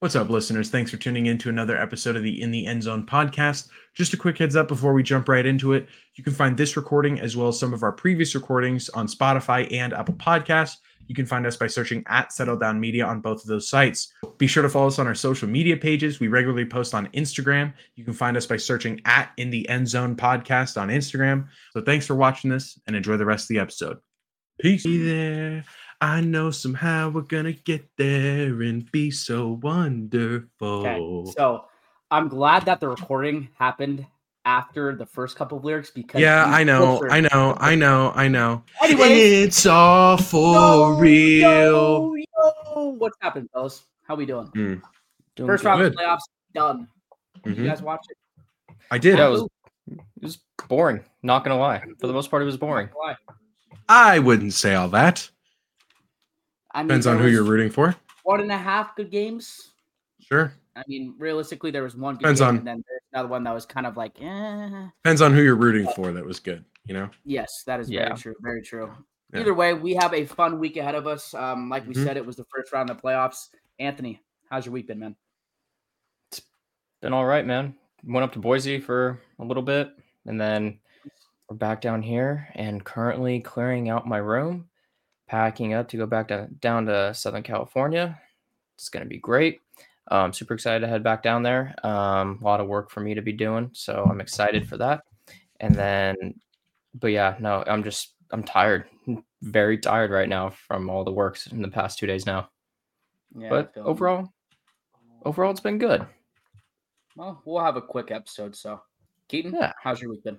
What's up, listeners? Thanks for tuning in to another episode of the In the End Zone podcast. Just a quick heads up before we jump right into it. You can find this recording as well as some of our previous recordings on Spotify and Apple Podcasts. You can find us by searching at Settle Down Media on both of those sites. Be sure to follow us on our social media pages. We regularly post on Instagram. You can find us by searching at In the End Zone podcast on Instagram. So thanks for watching this and enjoy the rest of the episode. Peace. Be there. I know somehow we're gonna get there and be so wonderful. Okay, so I'm glad that the recording happened after the first couple of lyrics because I know. Anyway, it's all for real. What's happened, fellas? How we doing? Doing First round of good. playoffs done. Mhm. You guys watch it? I did. Yeah, it was boring. Not gonna lie. For the most part, it was boring. Why? I wouldn't say all that. I mean, Depends on there who you're was rooting for. 1.5 good games. Sure. I mean, realistically, there was one good Depends game, on- and then there's another one that was kind of like, eh. Depends on who you're rooting for. That was good. You know. Yes, that is Yeah. very true. Very true. Yeah. Either way, we have a fun week ahead of us. Like we Mhm. said, it was the first round of playoffs. Anthony, how's your week been, man? Been all right, man. Went up to Boise for a little bit, and then we're back down here and currently clearing out my room, packing up to go back down to Southern California. It's gonna be great. Super excited to head back down there. A lot of work for me to be doing, so I'm excited for that. And then, but yeah, no, I'm tired, very tired right now from all the works in the past 2 days now. Yeah, But I feel- overall, it's been good. well, we'll have a quick episode. So, Keaton, Yeah. how's your week been?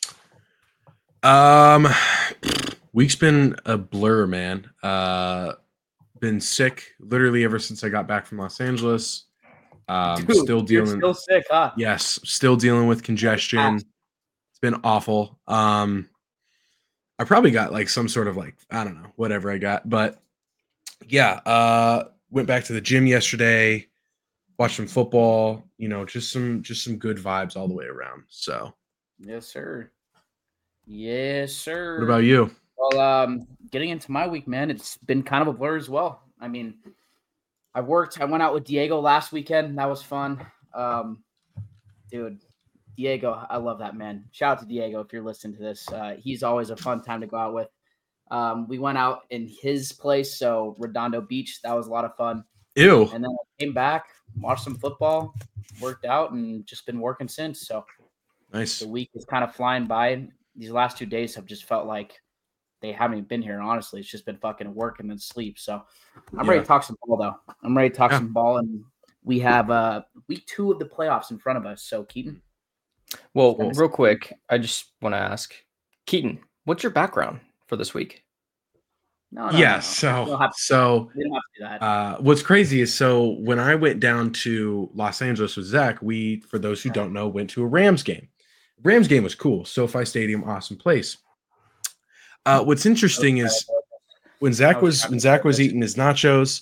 Week's been a blur, man. Been sick literally ever since I got back from Los Angeles. Dude, Still you're dealing. still sick, huh? Yes, still dealing with congestion. It's been awful. I probably got like some sort of like, I don't know, whatever I got. But yeah, went back to the gym yesterday, watched some football, just some good vibes all the way around. So Yes, sir. Yes, sir. what about you? Well, getting into my week, man, it's been kind of a blur as well. I mean, I went out with Diego last weekend. That was fun. Dude, Diego, I love that man. Shout out to Diego if you're listening to this. He's always a fun time to go out with. We went out in his place, so Redondo Beach. That was a lot of fun. Ew. And then I came back, watched some football, worked out, and just been working since. So Nice. the week is kind of flying by. These last 2 days have just felt like they haven't even been here. Honestly, it's just been fucking work and then sleep. So I'm ready to talk some ball, though. I'm ready to talk some ball, and we have week 2 of the playoffs in front of us. So Keaton, Well, Nice. real quick, I just want to ask, Keaton, what's your background for this week? no. Yeah. We So don't have to do that. what's crazy is when I went down to Los Angeles with Zach, we, for those who don't know, went to a Rams game. Rams game was cool. SoFi Stadium, awesome place. What's interesting is when Zach was eating his nachos,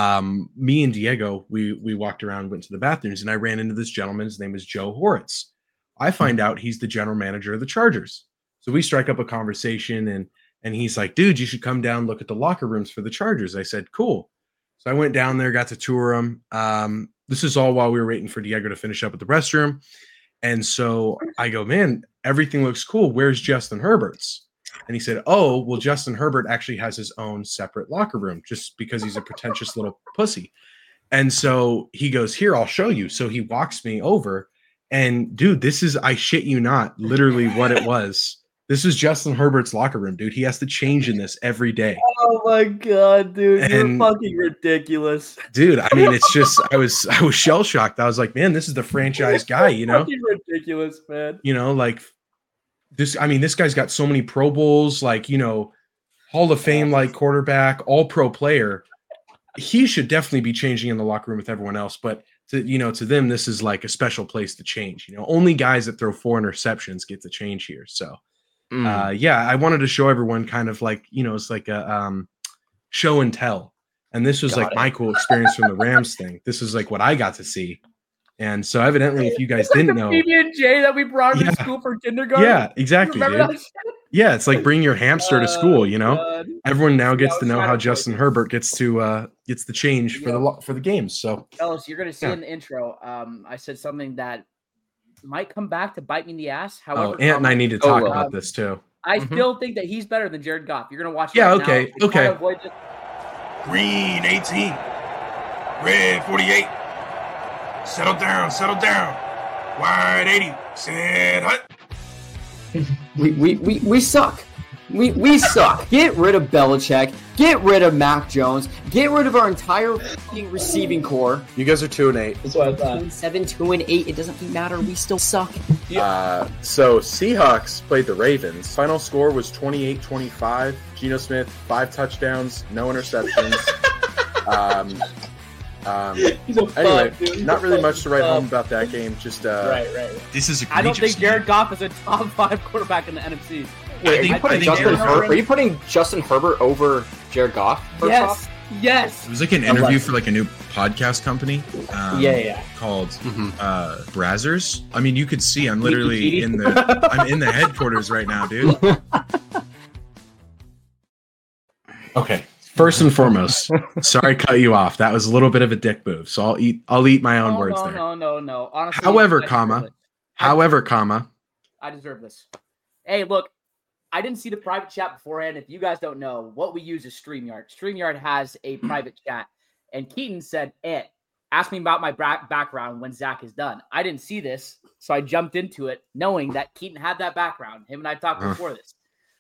me and Diego, we walked around, went to the bathrooms, and I ran into this gentleman. His name is Joe Horitz. I find out he's the general manager of the Chargers. So we strike up a conversation, and he's like, dude, you should come down, look at the locker rooms for the Chargers. I said, cool. So I went down there, got to tour them. This is all while we were waiting for Diego to finish up at the restroom. And so I go, man, everything looks cool. Where's Justin Herbert's? And he said, oh, well, Justin Herbert actually has his own separate locker room just because he's a pretentious little pussy. And so he goes, here, I'll show you. So he walks me over, and dude, this is, I shit you not, literally what it was. This is Justin Herbert's locker room, dude. He has to change in this every day. Oh my god, dude, And- you're fucking ridiculous. Dude, I mean, it's just, I was shell shocked. I was like, man, this is the franchise guy, Fucking ridiculous, man. like this. I mean, this guy's got so many Pro Bowls, like, Hall of Fame, like quarterback, all pro player. He should definitely be changing in the locker room with everyone else. But to them, this is like a special place to change. Only guys that throw 4 interceptions get to change here. So, yeah, I wanted to show everyone kind of like, it's like a show and tell. And this was like my cool experience from the Rams thing. This is like what I got to see. And so evidently, if you guys didn't know, PB&J that we brought to school for kindergarten. yeah, exactly, Remember dude. that? Yeah, it's like bring your hamster to school, God. Everyone now gets to know how kinda Justin Herbert gets to gets the change for the games. So, fellas, you're gonna see in the intro. I said something that might come back to bite me in the ass. However, Ant and I need to talk about this too. I still think that he's better than Jared Goff. You're gonna watch. Yeah. Right Okay. now. Okay. Green 18, red 48. Settle down. Wide 80. Set hut. We suck. We suck. Get rid of Belichick. Get rid of Mac Jones. Get rid of our entire fucking receiving core. You guys are 2-8. That's what I thought. 2-7, 2-8. It doesn't matter. We still suck. So Seahawks played the Ravens. Final score was 28-25. Geno Smith, 5 touchdowns, no interceptions. Anyway, not really much to write home about that game. Just right. This is egregious. I don't think Jared Goff is a top 5 quarterback in the NFC. Wait, are you putting Justin Herbert over Jared Goff? Yes. It was like an interview for like a new podcast company. Called Brazzers. I mean, you could see I'm literally in the headquarters right now, dude. Okay. First and foremost, sorry to cut you off. That was a little bit of a dick move, so I'll eat my own words there. No. Honestly, However, I deserve this. Hey, look, I didn't see the private chat beforehand. If you guys don't know, what we use is StreamYard. StreamYard has a private chat, and Keaton said, ask me about my background when Zach is done. I didn't see this, so I jumped into it knowing that Keaton had that background. Him and I talked before this.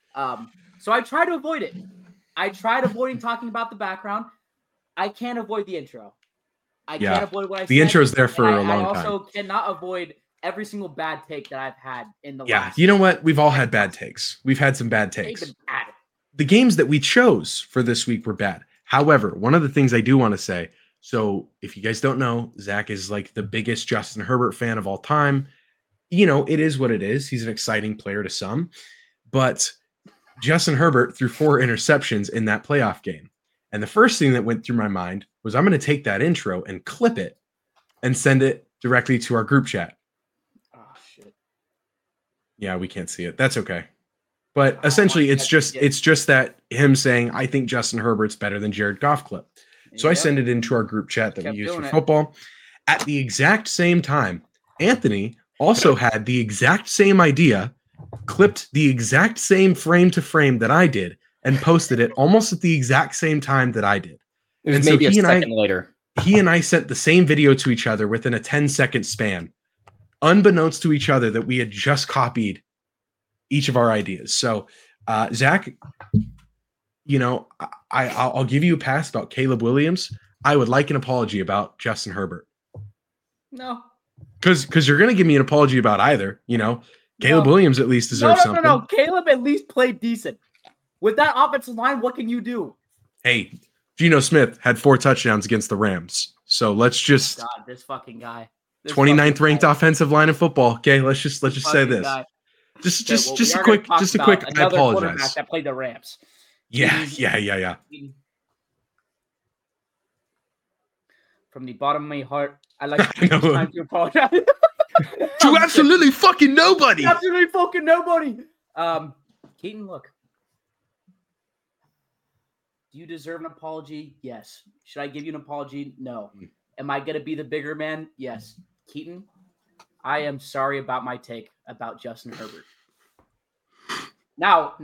So I tried to avoid it. I tried avoiding talking about the background. I can't avoid the intro. I can't avoid what I said. The intro is there for a long time. I also cannot avoid every single bad take that I've had in the last. Yeah, you know what? We've all had bad takes. We've had some bad takes. The games that we chose for this week were bad. However, one of the things I do want to say, so if you guys don't know, Zach is like the biggest Justin Herbert fan of all time. You know, it is what it is. He's an exciting player to some, but Justin Herbert threw 4 interceptions in that playoff game. And the first thing that went through my mind was I'm going to take that intro and clip it and send it directly to our group chat. Oh, shit. Yeah, we can't see it. That's okay. But essentially, it's just that him saying, I think Justin Herbert's better than Jared Goff clip. So I send it into our group chat that we use for football. At the exact same time, Anthony also had the exact same idea, clipped the exact same frame to frame that I did, and posted it almost at the exact same time that I did. It was maybe a second later. He and I sent the same video to each other within a 10-second span, unbeknownst to each other that we had just copied each of our ideas. So, Zach, you know, I'll give you a pass about Caleb Williams. I would like an apology about Justin Herbert. No. Because you're going to give me an apology about either, you know. Caleb Williams at least deserves something. No. Caleb at least played decent. With that offensive line, what can you do? Hey, Geno Smith had 4 touchdowns against the Rams. So let's just God, this fucking guy. 29th ranked offensive line in football. Okay, let's just say this. Guy. Just a quick I apologize. That played the Rams. Yeah. From the bottom of my heart, I'd like to take time to apologize. To absolutely fucking nobody. Absolutely fucking nobody. Keaton, look. Do you deserve an apology? Yes. Should I give you an apology? No. Am I going to be the bigger man? Yes. Keaton, I am sorry about my take about Justin Herbert. Now.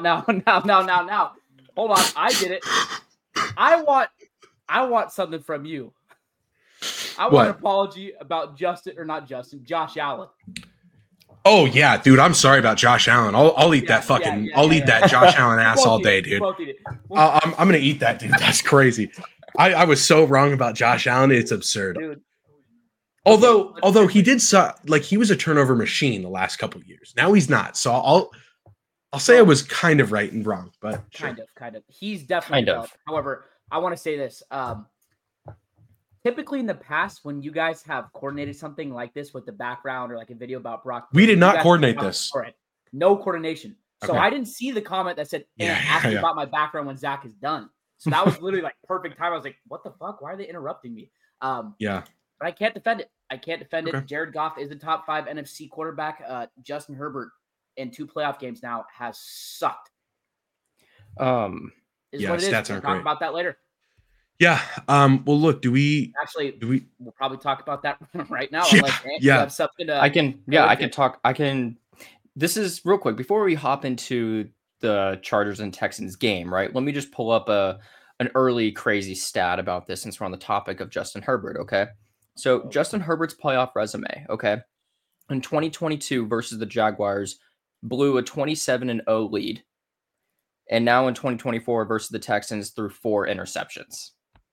Hold on. I did it. I want something from you. I want an apology about Josh Allen. Oh yeah, dude. I'm sorry about Josh Allen. I'll eat that fucking. I'll eat that Josh Allen ass all day, dude. I'm gonna eat that, dude. That's crazy. I was so wrong about Josh Allen. It's absurd. Dude. Although he did like he was a turnover machine the last couple of years. Now he's not. So I'll say I was kind of right and wrong, but kind of. He's definitely developed. However, I want to say this. Typically in the past, when you guys have coordinated something like this with the background or like a video about Brock, we did not coordinate this. No coordination. So I didn't see the comment that said, ask me about my background when Zach is done. So that was literally like perfect time. I was like, what the fuck? Why are they interrupting me? But I can't defend it. it. Jared Goff is the top 5 NFC quarterback. Justin Herbert in 2 playoff games now has sucked. Stats aren't Talk about that later. Yeah. Well, look, do we? We'll probably talk about that right now. Yeah, Unless Ant, yeah. you have something to. I can talk. This is real quick before we hop into the Chargers and Texans game, right? Let me just pull up an early crazy stat about this since we're on the topic of Justin Herbert. Okay, so Justin Herbert's playoff resume. Okay, in 2022 versus the Jaguars, blew a 27-0 lead, and now in 2024 versus the Texans threw 4 interceptions.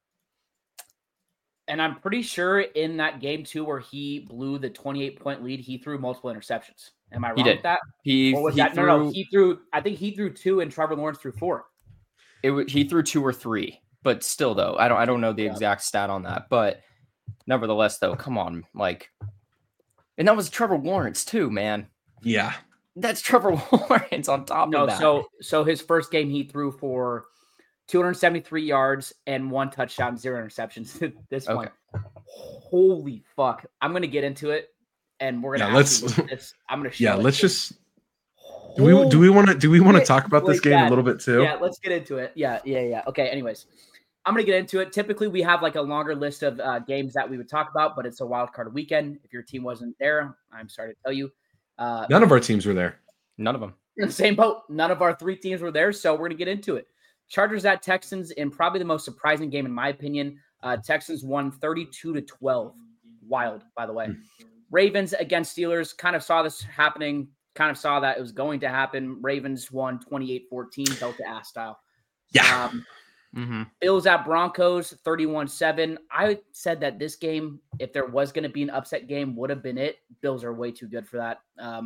And I'm pretty sure in that game too, where he blew the 28-point lead, he threw multiple interceptions. Am I wrong with that? No. He threw. I think he threw 2, and Trevor Lawrence threw 4. He threw 2 or 3, but still, though, I don't know the exact stat on that. But nevertheless, though, come on, like, and that was Trevor Lawrence too, man. Yeah, that's Trevor Lawrence on top of that. So his first game he threw for 273 yards and 1 touchdown, 0 interceptions. This one, holy fuck! I'm gonna get into it, and we're gonna. I'm gonna. Let's just. Do we want to talk about this game a little bit too? Yeah, let's get into it. Yeah. Okay. Anyways, I'm gonna get into it. Typically, we have like a longer list of games that we would talk about, but it's a wild card weekend. If your team wasn't there, I'm sorry to tell you. None of our teams were there. None of them. In the same boat. None of our 3 teams were there, so we're gonna get into it. Chargers at Texans in probably the most surprising game in my opinion. Texans won 32-12. Wild, by the way. Ravens against Steelers. Kind of saw this happening. Kind of saw that it was going to happen. Ravens won 28-14, Delta ass style. Yeah. Bills at Broncos 31-7. I said that this game, if there was going to be an upset game, would have been it. Bills are way too good for that.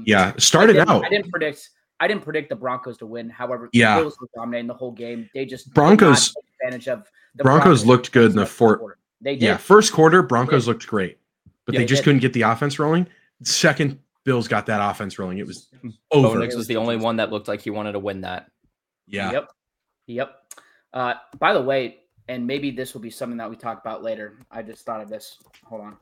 I didn't predict the Broncos to win. However, the Bills were dominating the whole game. They just Broncos took advantage of the Broncos looked good in the fourth quarter. They did. Yeah, first quarter Broncos looked great, but they just couldn't get the offense rolling. Second, Bills got that offense rolling. It was over. Bo Nix was the only one that looked like he wanted to win that. Yeah. Yep. By the way, and maybe this will be something that we talk about later. I just thought of this. Hold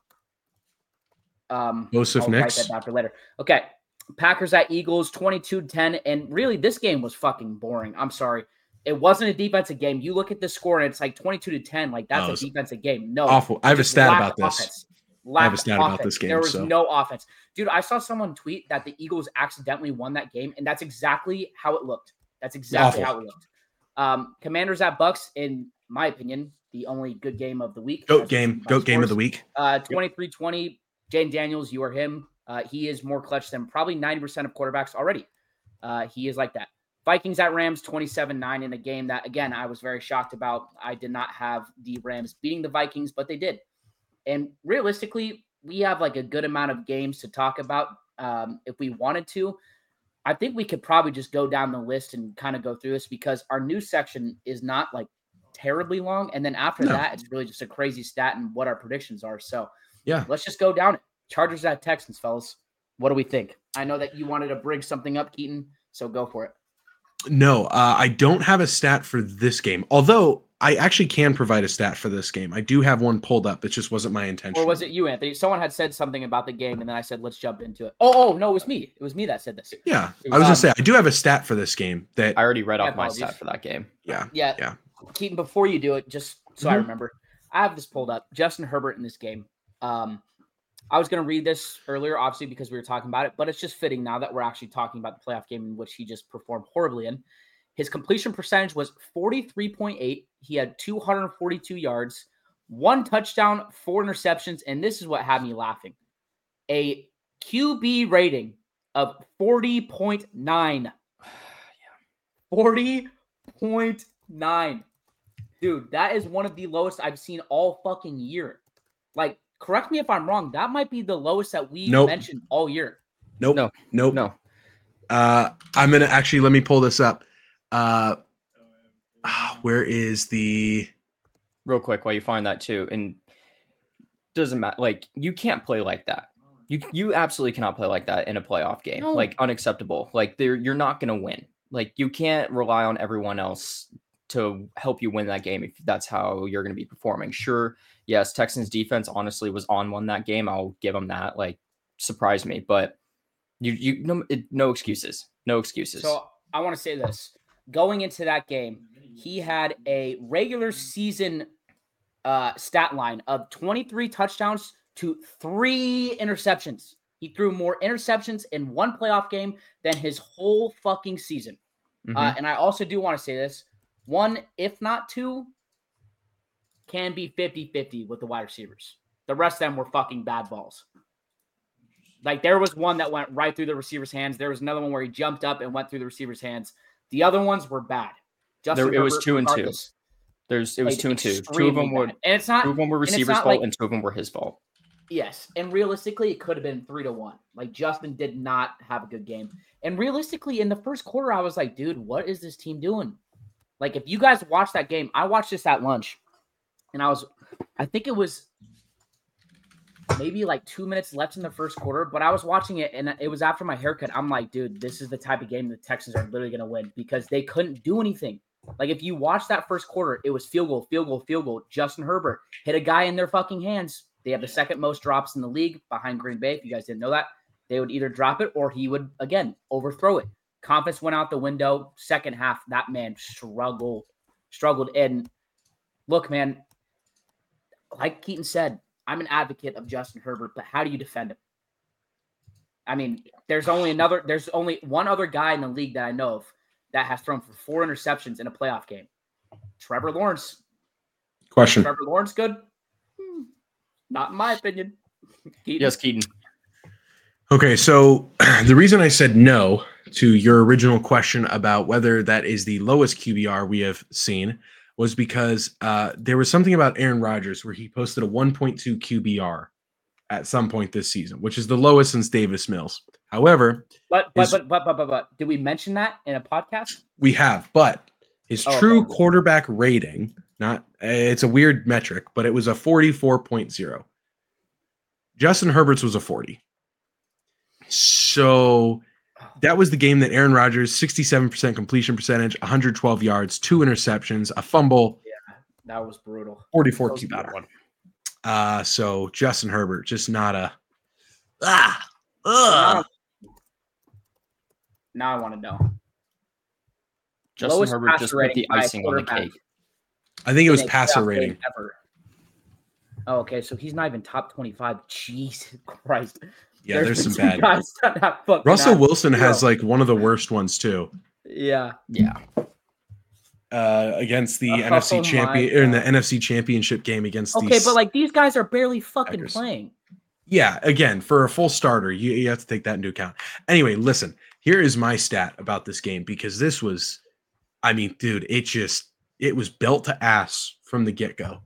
on. Joseph I'll Nix. write that down for later. Okay. Packers at Eagles 22-10. And really, this game was fucking boring. I'm sorry. It wasn't a defensive game. You look at the score and it's like 22-10. Like, that's a defensive game. No. Awful. I have a stat about this. I have a stat about this game. There was no offense. Dude, I saw someone tweet that the Eagles accidentally won that game, and that's exactly how it looked. That's exactly how it looked. Commanders at Bucks, in my opinion, the only good game of the week. Goat game of the week. 23-20. Jane Daniels, you are him. He is more clutch than probably 90% of quarterbacks already. He is like that. Vikings at Rams 27-9 in a game that, again, I was very shocked about. I did not have the Rams beating the Vikings, but they did. And realistically, we have like a good amount of games to talk about if we wanted to. I think we could probably just go down the list and kind of go through this because our news section is not like terribly long. And then after that, it's really just a crazy stat and what our predictions are. So yeah, let's just go down it. Chargers at Texans, fellas. What do we think? I know that you wanted to bring something up, Keaton, so go for it. No, I don't have a stat for this game, although I actually can provide a stat for this game. I do have one pulled up. It just wasn't my intention. Or was it you, Anthony? Someone had said something about the game, and then I said, let's jump into it. Oh, no, it was me. It was me that said this. Yeah, I was going to say, I do have a stat for this game that I already read off my stat for that game. Yeah. Keaton, before you do it, just so I remember, I have this pulled up. Justin Herbert in this game. I was going to read this earlier, obviously, because we were talking about it, but it's just fitting now that we're actually talking about the playoff game in which he just performed horribly in. His completion percentage was 43.8. He had 242 yards, 1 touchdown, 4 interceptions, and this is what had me laughing. A QB rating of 40.9. 40.9. Dude, that is one of the lowest I've seen all fucking year. Like, correct me if I'm wrong. That might be the lowest that we mentioned all year. Nope. I'm going to actually, let me pull this up. Where is the real quick while you find that too? And doesn't matter. Like, you can't play like that. You absolutely cannot play like that in a playoff game. No. Like, unacceptable. Like, you're not going to win. Like, you can't rely on everyone else to help you win that game if that's how you're going to be performing. Sure, yes, Texans defense honestly was on one that game. I'll give them that. Like, surprised me, but no excuses. No excuses. So I want to say this. Going into that game, he had a regular season stat line of 23 touchdowns to 3 interceptions. He threw more interceptions in one playoff game than his whole fucking season. And I also do want to say this. 1, if not 2, can be 50-50 with the wide receivers. The rest of them were fucking bad balls. Like, there was one that went right through the receiver's hands. There was another one where he jumped up and went through the receiver's hands. The other ones were bad. It was 2 and 2. It was 2 and 2. Two of them were receiver's fault, and 2 of them were his fault. Yes, and realistically, it could have been 3-1. Like, Justin did not have a good game. And realistically, in the first quarter, I was like, dude, what is this team doing? Like, if you guys watched that game, I watched this at lunch, and I think it was maybe like 2 minutes left in the first quarter, but I was watching it, and it was after my haircut. I'm like, dude, this is the type of game the Texans are literally going to win because they couldn't do anything. Like, if you watch that first quarter, it was field goal, field goal, field goal. Justin Herbert hit a guy in their fucking hands. They have the second most drops in the league behind Green Bay. If you guys didn't know that, they would either drop it or he would, again, overthrow it. Confidence went out the window. Second half, that man struggled. And look, man, like Keaton said, I'm an advocate of Justin Herbert, but how do you defend him? I mean, there's only one other guy in the league that I know of that has thrown for 4 interceptions in a playoff game. Trevor Lawrence. Question. Trevor Lawrence good? Not in my opinion. Keaton. Yes, Keaton. Okay, so the reason I said no to your original question about whether that is the lowest QBR we have seen was because there was something about Aaron Rodgers where he posted a 1.2 QBR at some point this season, which is the lowest since Davis Mills. However, but did we mention that in a podcast? We have, but his true quarterback rating, it's a weird metric, but it was a 44.0. Justin Herbert's was a 40. So that was the game that Aaron Rodgers, 67% completion percentage, 112 yards, 2 interceptions, a fumble. Yeah, that was brutal. 44 QB. So Justin Herbert, just not a. Now I want to know. Justin Herbert just put the icing on the cake. I think it was passer rating. Ever. Oh, okay, so he's not even top 25. Jesus Christ. Yeah, there's some bad guys. Russell Wilson has like one of the worst ones too. Yeah. Against the NFC champion or in the NFC championship game against but like these guys are barely fucking Packers. Playing. Yeah, again, for a full starter, you have to take that into account. Anyway, listen, here is my stat about this game because this was, I mean, dude, it was built to ass from the get-go.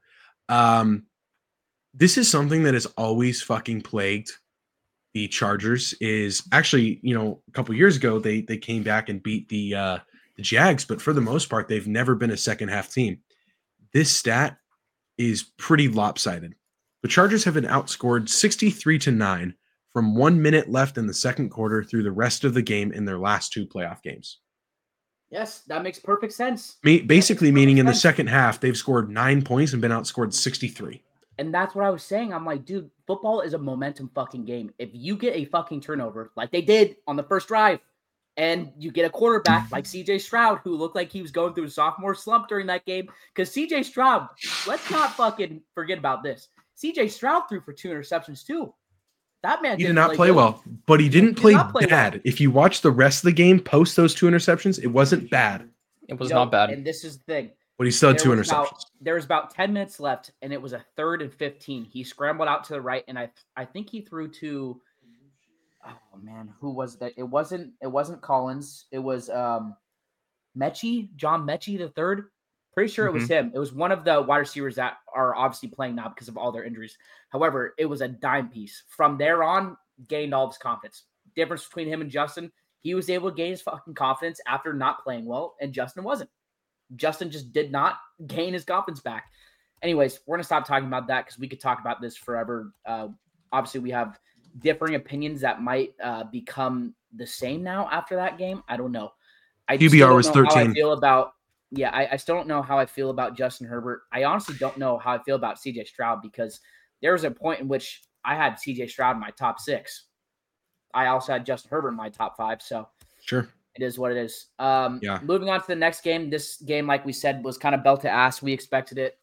This is something that has always fucking plagued the Chargers. Is actually, a couple years ago they came back and beat the Jags, but for the most part, they've never been a second half team. This stat is pretty lopsided. The Chargers have been outscored 63-9 from 1 minute left in the second quarter through the rest of the game in their last 2 playoff games. Yes, that makes perfect sense. Basically meaning in the second half, they've scored 9 points and been outscored 63. And that's what I was saying. I'm like, dude, football is a momentum fucking game. If you get a fucking turnover like they did on the first drive, and you get a quarterback like CJ Stroud, who looked like he was going through a sophomore slump during that game, because CJ Stroud, let's not fucking forget about this. CJ Stroud threw for 2 interceptions too. That man did not play well, but he didn't play bad. Well. If you watch the rest of the game post those 2 interceptions, it wasn't bad. It was not bad. And this is the thing. But he still had 2 interceptions. There was about 10 minutes left, and it was a 3rd and 15. He scrambled out to the right, and I think he threw to oh man, who was that? It wasn't Collins. It was John Mechie the third. Pretty sure it was him. It was one of the wide receivers that are obviously playing now because of all their injuries. However, it was a dime piece. From there on, gained all of his confidence. Difference between him and Justin, he was able to gain his fucking confidence after not playing well, and Justin wasn't. Justin just did not gain his confidence back. Anyways, we're going to stop talking about that because we could talk about this forever. Obviously, we have differing opinions that might become the same now after that game. I don't know. QBR was 13. I still don't know how I feel about Justin Herbert. I honestly don't know how I feel about CJ Stroud because there was a point in which I had CJ Stroud in my top 6. I also had Justin Herbert in my top 5. So sure, it is what it is. Moving on to the next game. This game, like we said, was kind of belt to ass. We expected it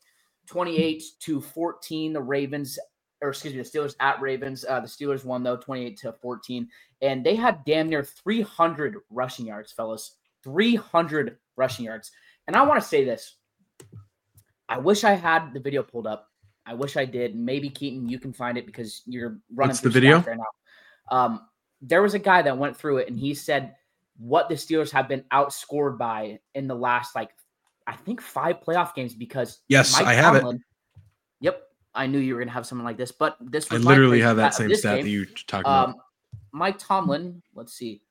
28-14. The Steelers at Ravens. The Steelers won though, 28-14, and they had damn near 300 rushing yards, fellas. 300 rushing yards. And I want to say this. I wish I had the video pulled up. I wish I did. Maybe Keaton, you can find it because you're running. What's the video right now? There was a guy that went through it, and he said what the Steelers have been outscored by in the last, I think 5 playoff games because yes, Mike I have Tomlin, it. Yep, I knew you were gonna have something like this, but this was I literally my have that same this stat game. that you're talking about. Mike Tomlin, let's see,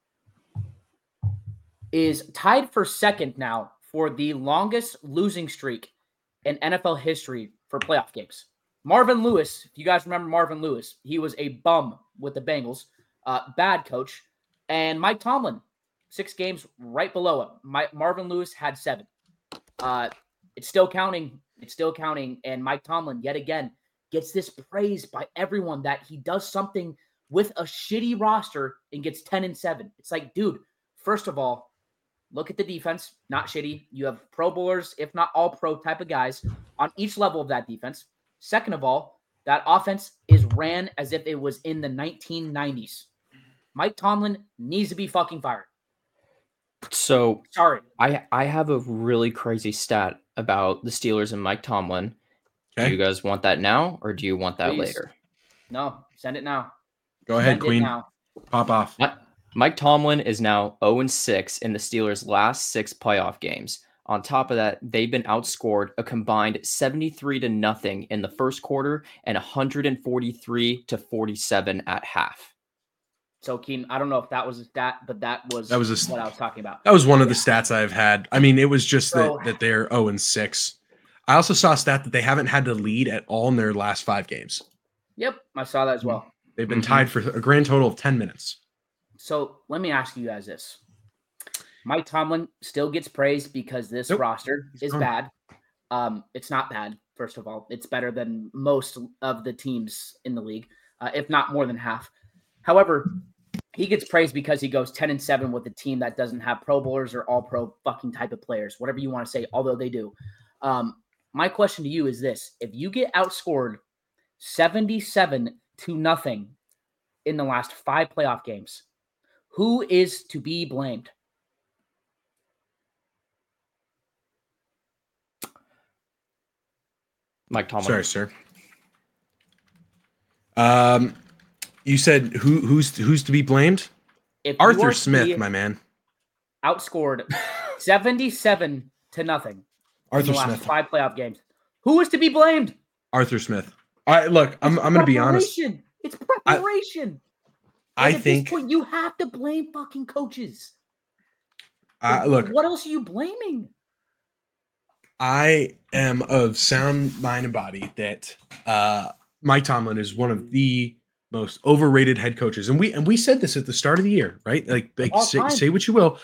is tied for second now for the longest losing streak in NFL history for playoff games. Marvin Lewis, if you guys remember Marvin Lewis, he was a bum with the Bengals, bad coach. And Mike Tomlin, 6 games right below him. Marvin Lewis had 7. It's still counting. It's still counting. And Mike Tomlin, yet again, gets this praise by everyone that he does something with a shitty roster and gets 10-7. It's like, dude, first of all, look at the defense. Not shitty. You have Pro Bowlers, if not all pro type of guys on each level of that defense. Second of all, that offense is ran as if it was in the 1990s. Mike Tomlin needs to be fucking fired. So Sorry. I have a really crazy stat about the Steelers and Mike Tomlin. Okay. Do you guys want that now or do you want that Please. later? No, send it now. Go ahead, Send it Queen. now. Pop off. Mike Tomlin is now 0-6 in the Steelers' last 6 playoff games. On top of that, they've been outscored a combined 73-0 in the first quarter and 143-47 at half. So, Keen, I don't know if that was a stat, but that was what I was talking about. That was one of the stats I've had. I mean, it was just So- that they're 0-6. I also saw a stat that they haven't had to lead at all in their last 5 games. Yep, I saw that as well. They've been Mhm. tied for a grand total of 10 minutes. So let me ask you guys this. Mike Tomlin still gets praised because this Nope. roster He's is gone. bad. It's not bad, first of all. It's better than most of the teams in the league, if not more than half. However, he gets praised because he goes 10-7 with a team that doesn't have Pro Bowlers or all pro fucking type of players, whatever you want to say, although they do. My question to you is this. If you get outscored 77-0 in the last 5 playoff games, who is to be blamed? Mike Tomlin. Sorry, sir. You said who's to be blamed? If you Arthur are Smith, my man. outscored 77-0 Arthur in the last Smith. 5 playoff games, who is to be blamed? Arthur Smith. All right, look, I'm going to be honest. Preparation. It's preparation. I At think this point, you have to blame fucking coaches. look, What else are you blaming? I am of sound mind and body that Mike Tomlin is one of the most overrated head coaches, and we said this at the start of the year, right? Like All time. say what you will.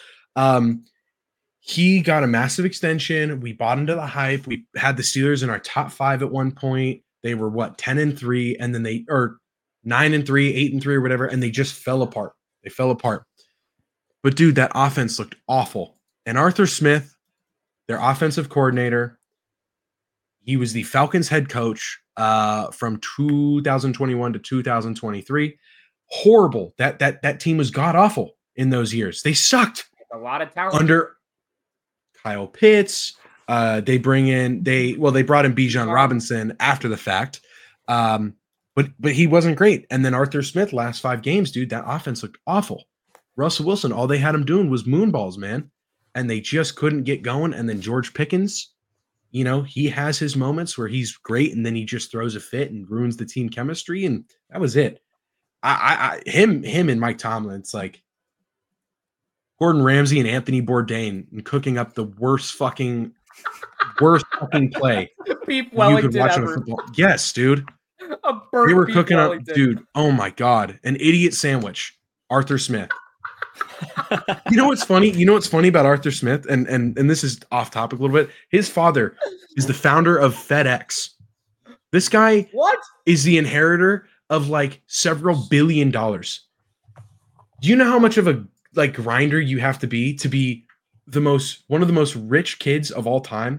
He got a massive extension. We bought into the hype. We had the Steelers in our top 5 at one point. They were 10-3, and then they or 9-3, 8-3, or whatever, and they just fell apart. They fell apart. But dude, that offense looked awful. And Arthur Smith, their offensive coordinator, he was the Falcons head coach from 2021 to 2023. Horrible. That team was god awful in those years. They sucked A lot of talent. under Kyle Pitts. They brought in Bijan Robinson after the fact. But he wasn't great. And then Arthur Smith, last 5 games, dude, that offense looked awful. Russell Wilson, all they had him doing was moonballs, man. And they just couldn't get going. And then George Pickens, he has his moments where he's great, and then he just throws a fit and ruins the team chemistry. And that was it. Him and Mike Tomlin, it's like Gordon Ramsay and Anthony Bourdain and cooking up the worst fucking play Beef you could Wellington watch on a ever. football. Yes, dude. A burnt They were beef cooking up, Wellington. dude. Oh my God. An idiot sandwich. Arthur Smith. You know what's funny? You know what's funny about Arthur Smith? And this is off topic a little bit. His father is the founder of FedEx. This guy What? is the inheritor of like several $1 billion. Do you know how much of a grinder you have to be one of the most rich kids of all time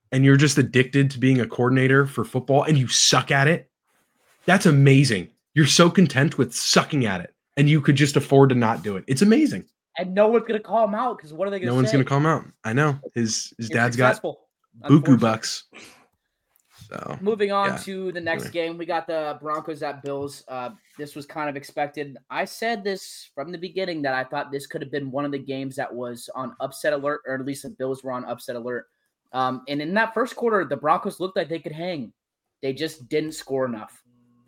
and you're just addicted to being a coordinator for football and you suck at it, that's amazing. You're so content with sucking at it and you could just afford to not do it. It's amazing. And no one's going to call him out because what are they going to say? No one's going to call him out. I know. His You're dad's successful, got buku unfortunately. bucks. So Moving on yeah. to the next game, we got the Broncos at Bills. This was kind of expected. I said this from the beginning that I thought this could have been one of the games that was on upset alert, or at least the Bills were on upset alert. And in that first quarter, the Broncos looked like they could hang. They just didn't score enough.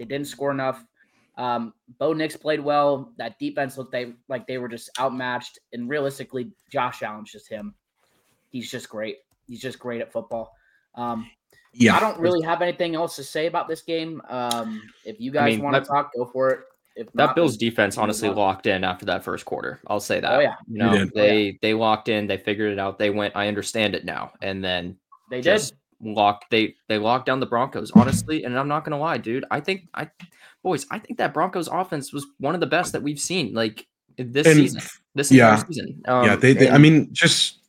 Bo Nix played well. That defense looked like they were just outmatched. And realistically, Josh Allen's just him. He's just great. He's just great at football. yeah, I don't really have anything else to say about this game. If you guys want to talk, go for it. If That not, Bills then defense honestly on. locked in after that first quarter. I'll say that. Oh, yeah. You know, They they locked in, they figured it out. They went, I understand it now. And then They just did. they locked down the Broncos, honestly. And I'm not gonna lie, dude. I think that Broncos offense was one of the best that we've seen like this season. This entire season. They I mean, just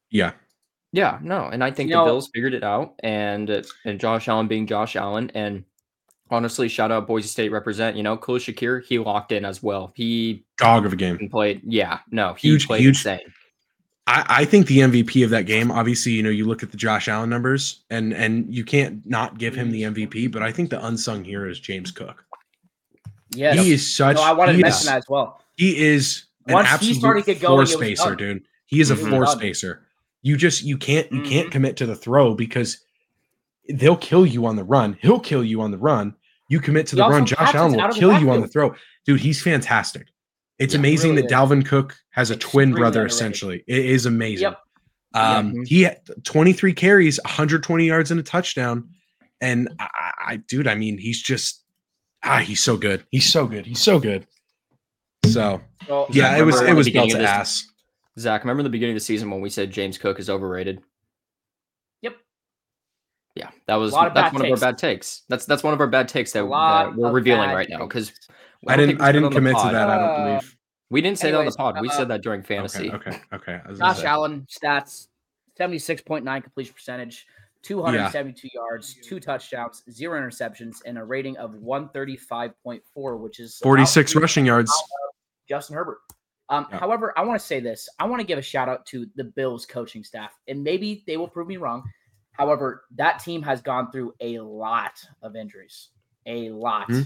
Yeah, no, and I think the Bills figured it out, and Josh Allen being Josh Allen, and honestly, shout out Boise State represent. You know, Khalil Shakir, he locked in as well. He dog of a game. played. Yeah, no, he Huge, played huge. insane. I think the MVP of that game, obviously, you know, you look at the Josh Allen numbers, and you can't not give him the MVP. But I think the unsung hero is James Cook. Yes. He is such. No, I wanted to he mention is- that as well. He is an Once he absolute started to get floor going, it was spacer, done. dude. He is a Mhm. floor Done. spacer. You can't Mhm. commit to the throw because they'll kill you on the run. He'll kill you on the run. You commit to He the run, also Josh Allen catches out will of the kill you on the backfield. throw. Dude, he's fantastic. It's Yeah, amazing really that is. Dalvin Cook has a twin Extremely brother, underrated. essentially. It is amazing. Yep. He had 23 carries, 120 yards, and a touchdown. And dude, I mean, he's just he's so good. He's so good. He's so good. So So, yeah, it remember was at the belt beginning to of this- ass. Zach, remember the beginning of the season when we said James Cook is overrated? Yep. Yeah, that's lot of one bad of our takes. bad takes. That's one of our bad takes that, A lot we're of revealing bad right now takes. because I didn't commit to that. I don't believe. We didn't say that on the Anyways, pod. We said that during fantasy. Okay. I was gonna Josh say. Allen stats: 76.9 completion percentage, 272 yards, 2 touchdowns, 0 interceptions, and a rating of 135.4, which is about 46 3 rushing yards. Justin Herbert. Yeah. However, I want to say this. I want to give a shout out to the Bills coaching staff, and maybe they will prove me wrong. However, that team has gone through a lot of injuries, and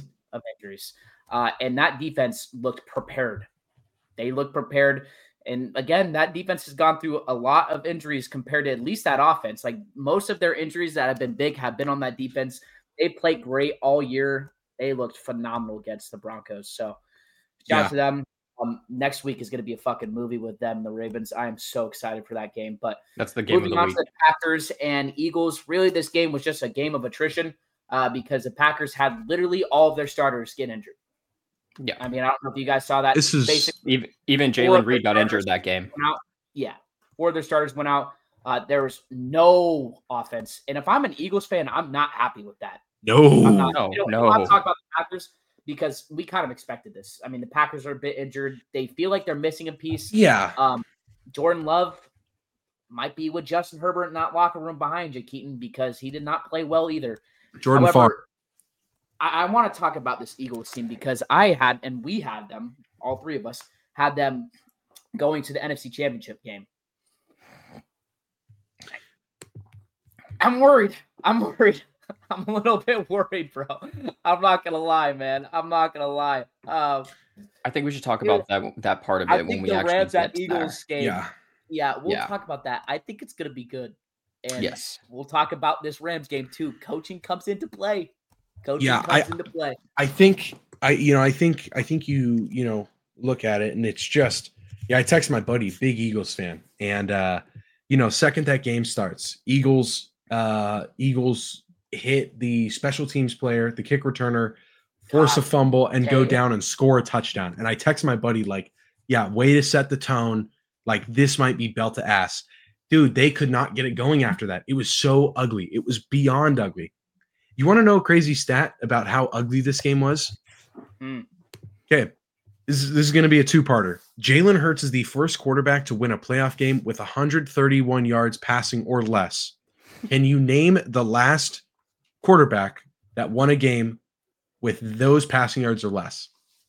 that defense looked prepared. They looked prepared. And again, that defense has gone through a lot of injuries compared to at least that offense. Like most of their injuries that have been big have been on that defense. They played great all year. They looked phenomenal against the Broncos. So shout out to them. Next week is going to be a fucking movie with them, the Ravens. I am so excited for that game. But That's the game of moving the on week. to the Packers and Eagles, really this game was just a game of attrition because the Packers had literally all of their starters get injured. Yeah. I mean, I don't know if you guys saw that. This is Basically, Even Jalen Reed got injured that game. went out. Yeah, 4 of their starters went out. There was no offense. And if I'm an Eagles fan, I'm not happy with that. I'm no. not. No. I'll talk about the Packers because we kind of expected this. I mean, the Packers are a bit injured. They feel like they're missing a piece. Yeah. Jordan Love might be with Justin Herbert in that locker room behind you, Keaton, because he did not play well either. Jordan Farr. However, I want to talk about this Eagles team because we had them, all 3 of us, had them going to the NFC Championship game. I'm worried. I'm a little bit worried, bro. I'm not going to lie, man. I'm not going to lie. I think we should talk about that part of I it when think we the actually Rams get at to Eagles game. Yeah. We'll Yeah. talk about that. I think it's going to be good. And Yes. we'll talk about this Rams game too. Coaching comes into play. Into play. I think you look at it and it's just I text my buddy, big Eagles fan, and second that game starts, Eagles hit the special teams player, the kick returner, force a fumble and go down and score a touchdown. And I text my buddy like, yeah, way to set the tone. Like this might be belt to ass. Dude, they could not get it going after that. It was so ugly. It was beyond ugly. You want to know a crazy stat about how ugly this game was? Okay. This is going to be a 2-parter. Jalen Hurts is the first quarterback to win a playoff game with 131 yards passing or less. Can you name the last quarterback that won a game with those passing yards or less?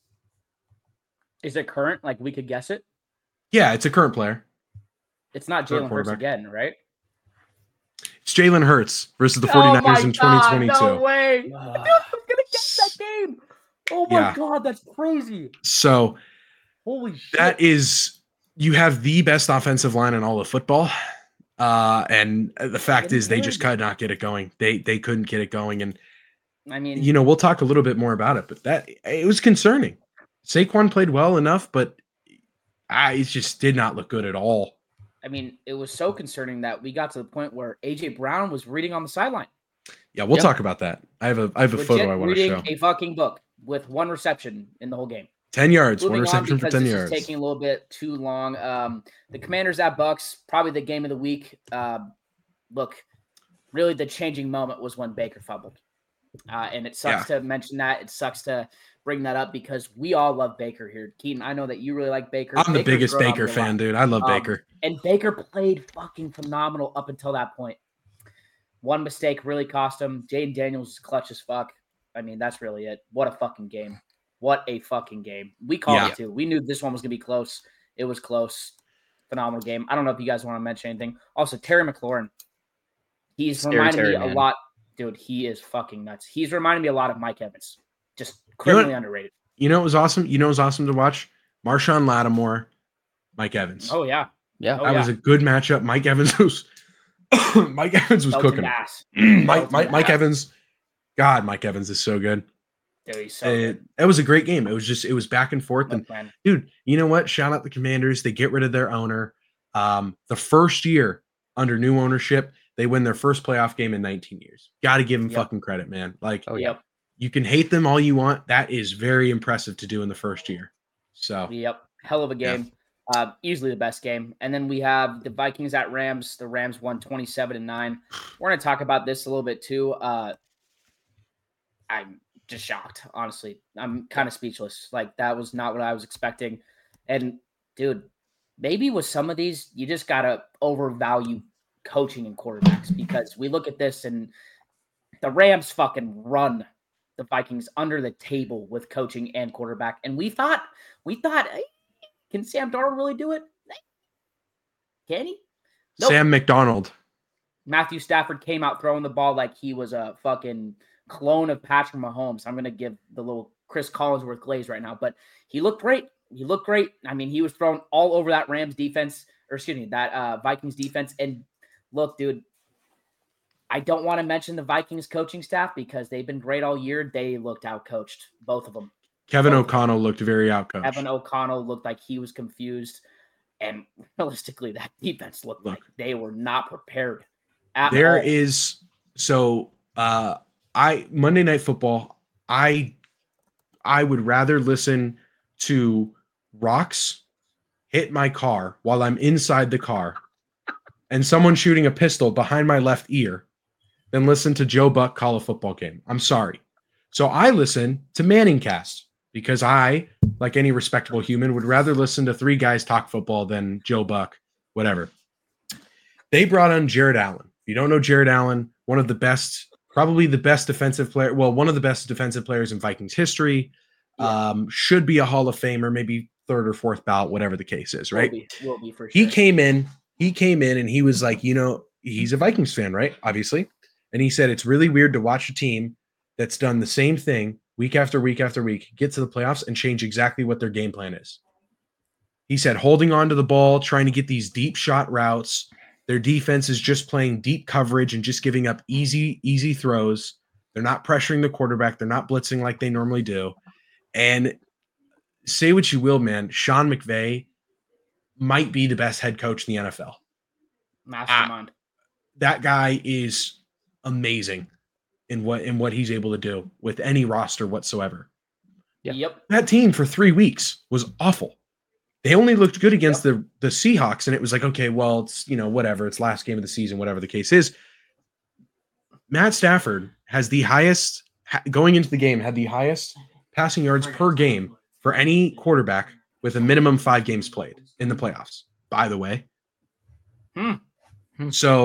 Is it current? Like we could guess it. Yeah, it's a current player. It's not Current Jalen Hurts quarterback. again, right? It's Jalen Hurts versus the Oh 49ers my in God, 2022. no way! Dude, I was gonna guess that game. Oh my Yeah. God, that's crazy! So Holy shit! that is, you have the best offensive line in all of football. And the fact is they just could not get it going. They couldn't get it going. And, I mean, you know, we'll talk a little bit more about it, but it was concerning. Saquon played well enough, but it just did not look good at all. I mean, it was so concerning that we got to the point where AJ Brown was reading on the sideline. Yeah, we'll Yep. talk about that. I have a Legit photo I want to reading show. a fucking book with one reception in the whole game. 10 yards, one Moving on reception for because 10 this yards. is taking a little bit too long. The Commanders at Bucks, probably the game of the week. Look, really the changing moment was when Baker fumbled. And it sucks to mention that. It sucks to bring that up because we all love Baker here. Keaton, I know that you really like Baker. I'm the Baker's biggest grown on Baker me a fan, lot. dude. I love Baker. And Baker played fucking phenomenal up until that point. One mistake really cost him. Jaden Daniels is clutch as fuck. I mean, that's really it. What a fucking game. What a fucking game. We called it too. We knew this one was going to be close. It was close. Phenomenal game. I don't know if you guys want to mention anything. Also, Terry McLaurin. He's reminded me a lot. Dude, he is fucking nuts. He's reminding me a lot of Mike Evans. Just criminally underrated. You know what was awesome? You know what was awesome to watch? Marshawn Lattimore, Mike Evans. Oh, yeah. Yeah. That was a good matchup. Mike Evans was cooking. Ass. Mike Evans. God, Mike Evans is so good. Dude, he's so good. It was a great game. It was back and forth. And Man. dude, you know what? Shout out the Commanders. They get rid of their owner. The first year under new ownership, they win their first playoff game in 19 years. Got to give them fucking credit, man. Like, Yep. you can hate them all you want. That is very impressive to do in the first year. So, Yep. Hell of a game. Easily the best game. And then we have the Vikings at Rams. The Rams won 27-9. We're going to talk about this a little bit too. I'm just shocked, honestly. I'm kind of speechless. Like, that was not what I was expecting. And, dude, maybe with some of these, you just got to overvalue coaching and quarterbacks because we look at this and the Rams fucking run the Vikings under the table with coaching and quarterback. And we thought, hey, can Sam Darnold really do it? Can he? Nope. Sam McDonald. Matthew Stafford came out throwing the ball like he was a fucking clone of Patrick Mahomes. I'm going to give the little Chris Collinsworth glaze right now, but he looked great. I mean, he was thrown all over that Rams defense, that Vikings defense. And look, dude, I don't want to mention the Vikings coaching staff because they've been great all year. They looked outcoached, both of them. Kevin O'Connell looked very outcoached. Kevin O'Connell looked like he was confused. And realistically, that defense looked like they were not prepared at all. There is Monday Night Football, I would rather listen to rocks hit my car while I'm inside the car and someone shooting a pistol behind my left ear than listen to Joe Buck call a football game. I'm sorry. So I listen to Manningcast because I, like any respectable human, would rather listen to three guys talk football than Joe Buck, whatever. They brought on Jared Allen. If you don't know Jared Allen, one of the best, probably the best defensive player. Well, one of the best defensive players in Vikings history. Should be a Hall of Famer, maybe third or fourth ballot, whatever the case is, right? Will be for sure. He came in and he was like, he's a Vikings fan, right? Obviously. And he said, it's really weird to watch a team that's done the same thing week after week after week, get to the playoffs and change exactly what their game plan is. He said, holding on to the ball, trying to get these deep shot routes. Their defense is just playing deep coverage and just giving up easy throws. They're not pressuring the quarterback. They're not blitzing like they normally do. And say what you will, man, Sean McVay might be the best head coach in the NFL. Mastermind. That guy is amazing in what he's able to do with any roster whatsoever. Yeah. Yep. That team for 3 weeks was awful. They only looked good against the Seahawks, and it was like, okay, well, it's, whatever. It's last game of the season, whatever the case is. Matt Stafford has the highest, going into the game, had the highest passing yards per game for any quarterback with a minimum 5 games played in the playoffs, by the way. So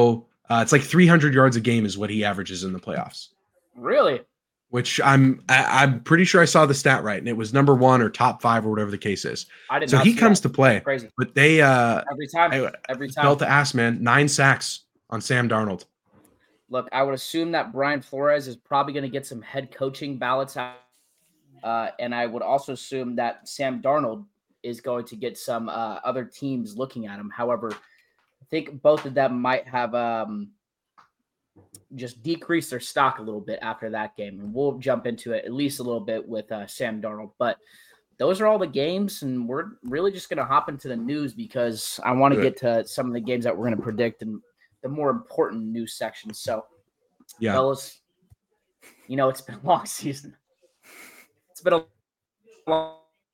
It's like 300 yards a game is what he averages in the playoffs. Really? Which I'm pretty sure I saw the stat right, and it was number 1 or top 5 or whatever the case is. I did So not he see comes that. to play, Crazy. but they Every time. felt to ask, man, 9 sacks on Sam Darnold. Look, I would assume that Brian Flores is probably going to get some head coaching ballots out. And I would also assume that Sam Darnold is going to get some other teams looking at him. However, I think both of them might have just decreased their stock a little bit after that game. And we'll jump into it at least a little bit with Sam Darnold. But those are all the games, and we're really just going to hop into the news because I want to get to some of the games that we're going to predict and the more important news section. So, Yeah. fellas, it's been a long season. It's been a long.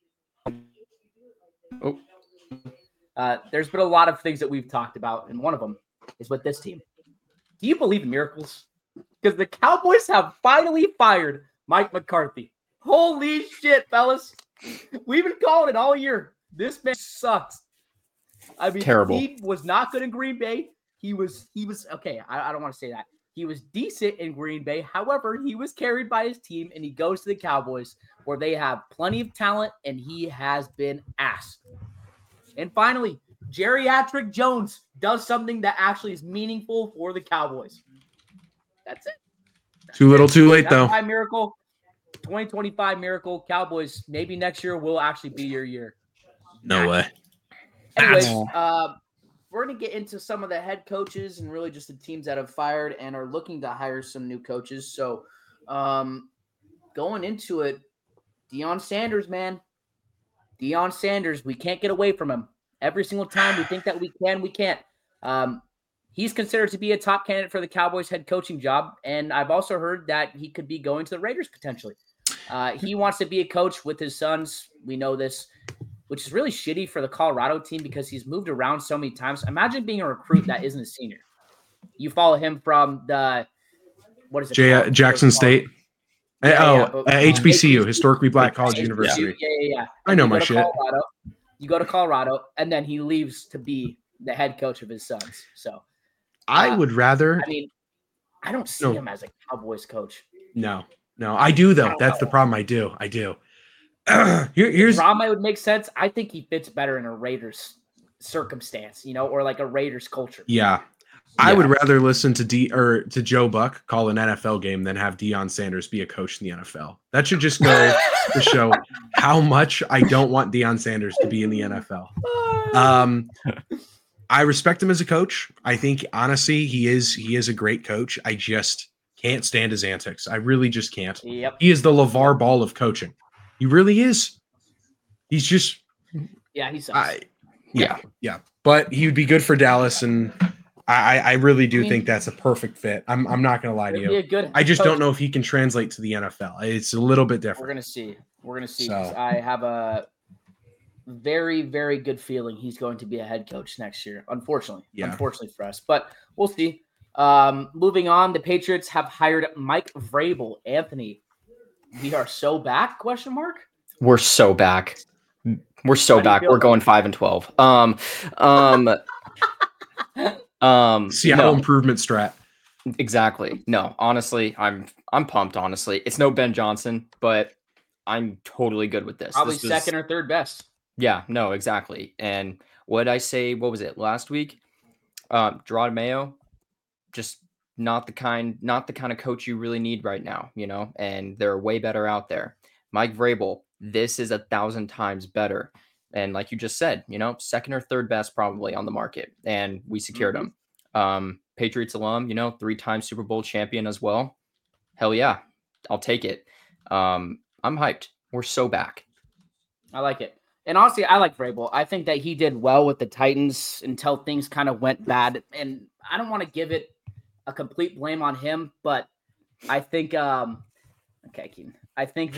There's been a lot of things that we've talked about, and one of them is with this team. Do you believe in miracles? Because the Cowboys have finally fired Mike McCarthy. Holy shit, fellas. We've been calling it all year. This man sucks. I mean, Terrible. He was not good in Green Bay. He was okay. I don't want to say that. He was decent in Green Bay. However, he was carried by his team, and he goes to the Cowboys where they have plenty of talent, and he has been ass. And finally, Geriatric Jones does something that actually is meaningful for the Cowboys. That's it. Too little, too late, That's though. my miracle. 2025 miracle. Cowboys, maybe next year will actually be your year. No way. Anyways, we're going to get into some of the head coaches and really just the teams that have fired and are looking to hire some new coaches. So going into it, Deion Sanders, man. Deion Sanders, we can't get away from him. Every single time we think that we can, we can't. He's considered to be a top candidate for the Cowboys head coaching job, and I've also heard that he could be going to the Raiders potentially. He wants to be a coach with his sons. We know this, which is really shitty for the Colorado team because he's moved around so many times. Imagine being a recruit that isn't a senior. You follow him from the what is it? Jackson State. HBCU, Historically Black College University. Yeah. I know my shit. You go to Colorado, and then he leaves to be the head coach of his sons. So I would rather. I mean, I don't see him as a Cowboys coach. No, I do though. That's the problem. I do. Here's Rama would make sense. I think he fits better in a Raiders circumstance, or like a Raiders culture. Yeah. I would rather listen to Joe Buck call an NFL game than have Deion Sanders be a coach in the NFL. That should just go to show how much I don't want Deion Sanders to be in the NFL. I respect him as a coach. I think honestly he is a great coach. I just can't stand his antics. I really just can't. Yep. He is the LeVar Ball of coaching. He really is. He's just he sucks. Yeah. But he would be good for Dallas, and I really do think that's a perfect fit. I'm not going to lie to you. I just don't know if he can translate to the NFL. It's a little bit different. We're going to see. So. I have a very, very good feeling he's going to be a head coach next year, unfortunately. Yeah. Unfortunately for us. But we'll see. Moving on, the Patriots have hired Mike Vrabel. Anthony, we are so back, ? We're so back. We're so back. We're going 5-12. Seattle improvement strat. Exactly. No, honestly, I'm pumped. Honestly, it's no Ben Johnson, but I'm totally good with this. Probably second or third best. Yeah. No, exactly. And what did I say? What was it last week? Gerard Mayo, just not the kind of coach you really need right now, And they're way better out there. Mike Vrabel, this is 1,000 times better. And like you just said, second or third best probably on the market. And we secured him. Patriots alum, 3-time Super Bowl champion as well. Hell yeah. I'll take it. I'm hyped. We're so back. I like it. And honestly, I like Vrabel. I think that he did well with the Titans until things kind of went bad. And I don't want to give it a complete blame on him, but I think, okay, Keen. I think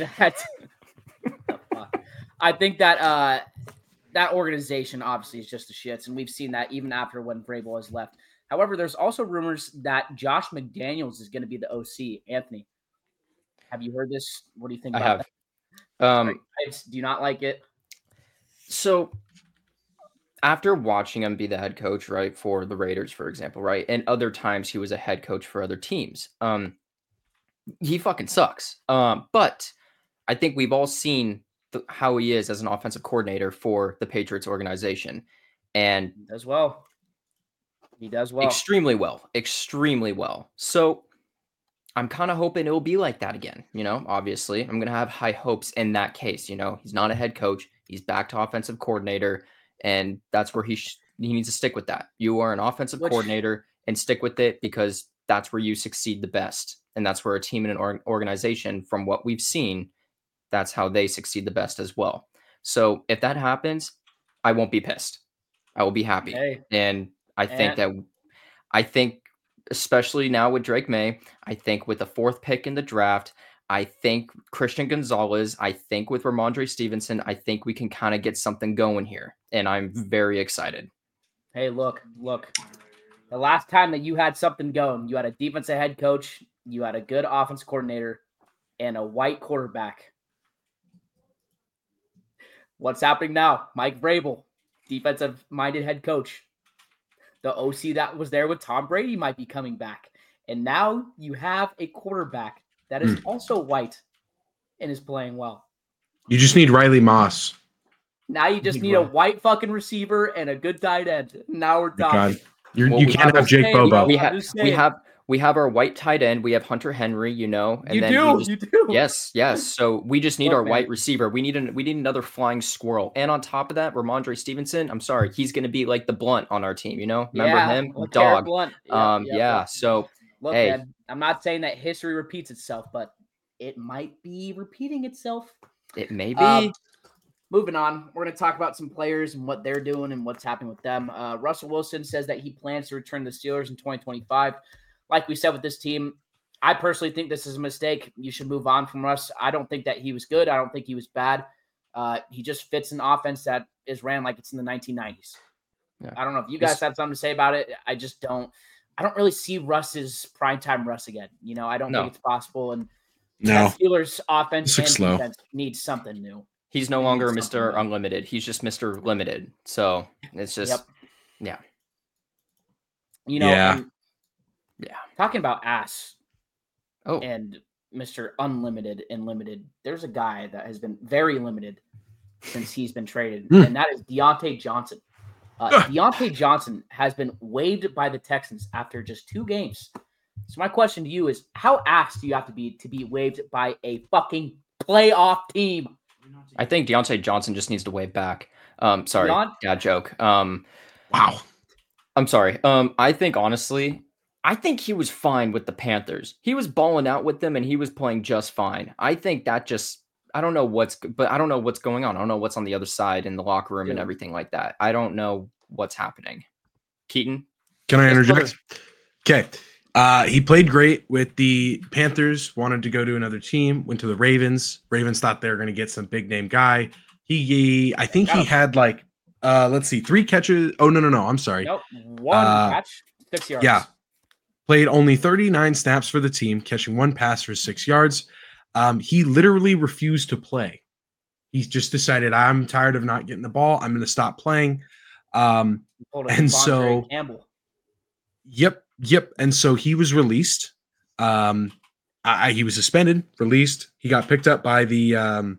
that that organization obviously is just the shits, and we've seen that even after when Vrabel has left. However, there's also rumors that Josh McDaniels is going to be the OC. Anthony, have you heard this? What do you think about that? Do you not like it? So after watching him be the head coach, right, for the Raiders, for example, right, and other times he was a head coach for other teams, he fucking sucks. But I think we've all seen how he is as an offensive coordinator for the Patriots organization, and He does well. He does well. extremely well. So I'm kind of hoping it'll be like that again. Obviously, I'm gonna have high hopes in that case. He's not a head coach; he's back to offensive coordinator, and that's where he needs to stick with that. You are an offensive coordinator, and stick with it because that's where you succeed the best, and that's where a team and an organization, from what we've seen, that's how they succeed the best as well. So if that happens, I won't be pissed. I will be happy, and I think especially now with Drake May, I think with the 4th pick in the draft, I think Christian Gonzalez, I think with Ramondre Stevenson, I think we can kind of get something going here. And I'm very excited. Hey, look. The last time that you had something going, you had a defensive head coach, you had a good offense coordinator, and a white quarterback. What's happening now? Mike Vrabel, defensive-minded head coach. The OC that was there with Tom Brady might be coming back. And now you have a quarterback that is also white and is playing well. You just need Riley Moss. Now you just need a white fucking receiver and a good tight end. Now we're talking. You can't have Jake Bobo. We have our white tight end. We have Hunter Henry, and you do. Yes. So we just need our white receiver. We need another flying squirrel. And on top of that, Ramondre Stevenson, I'm sorry, he's going to be like the Blunt on our team, Remember him? Dog. Blunt. So, look, hey. man, I'm not saying that history repeats itself, but it might be repeating itself. It may be. Moving on, we're going to talk about some players and what they're doing and what's happening with them. Russell Wilson says that he plans to return to the Steelers in 2025. Like we said with this team, I personally think this is a mistake. You should move on from Russ. I don't think that he was good. I don't think he was bad. He just fits an offense that is ran like it's in the 1990s. Yeah. I don't know if you guys have something to say about it. I just don't. I don't really see Russ's primetime Russ again. I don't think it's possible. And Steelers offense and defense needs something new. He's no longer Mr. Unlimited. He's just Mr. Limited. So it's just, Talking about ass and Mr. Unlimited and Limited, there's a guy that has been very limited since he's been traded, and that is Deontay Johnson. Deontay Johnson has been waived by the Texans after just 2 games. So my question to you is, how ass do you have to be waived by a fucking playoff team? I think Deontay Johnson just needs to wave back. Sorry, dad joke. Wow. I'm sorry. I think honestly, he was fine with the Panthers. He was balling out with them and he was playing just fine. I think that I don't know what's going on. I don't know what's on the other side in the locker room and everything like that. I don't know what's happening. Keaton? Can I interject? Okay. He played great with the Panthers, wanted to go to another team, went to the Ravens. Ravens thought they were going to get some big name guy. I think he had 3 catches. Oh, no. I'm sorry. Nope. 1 catch, 6 yards. Yeah. Played only 39 snaps for the team, catching 1 pass for 6 yards. He literally refused to play. He's just decided, I'm tired of not getting the ball. I'm going to stop playing. And so, Campbell. Yep. And so he was released. He was suspended, released. He got picked up by the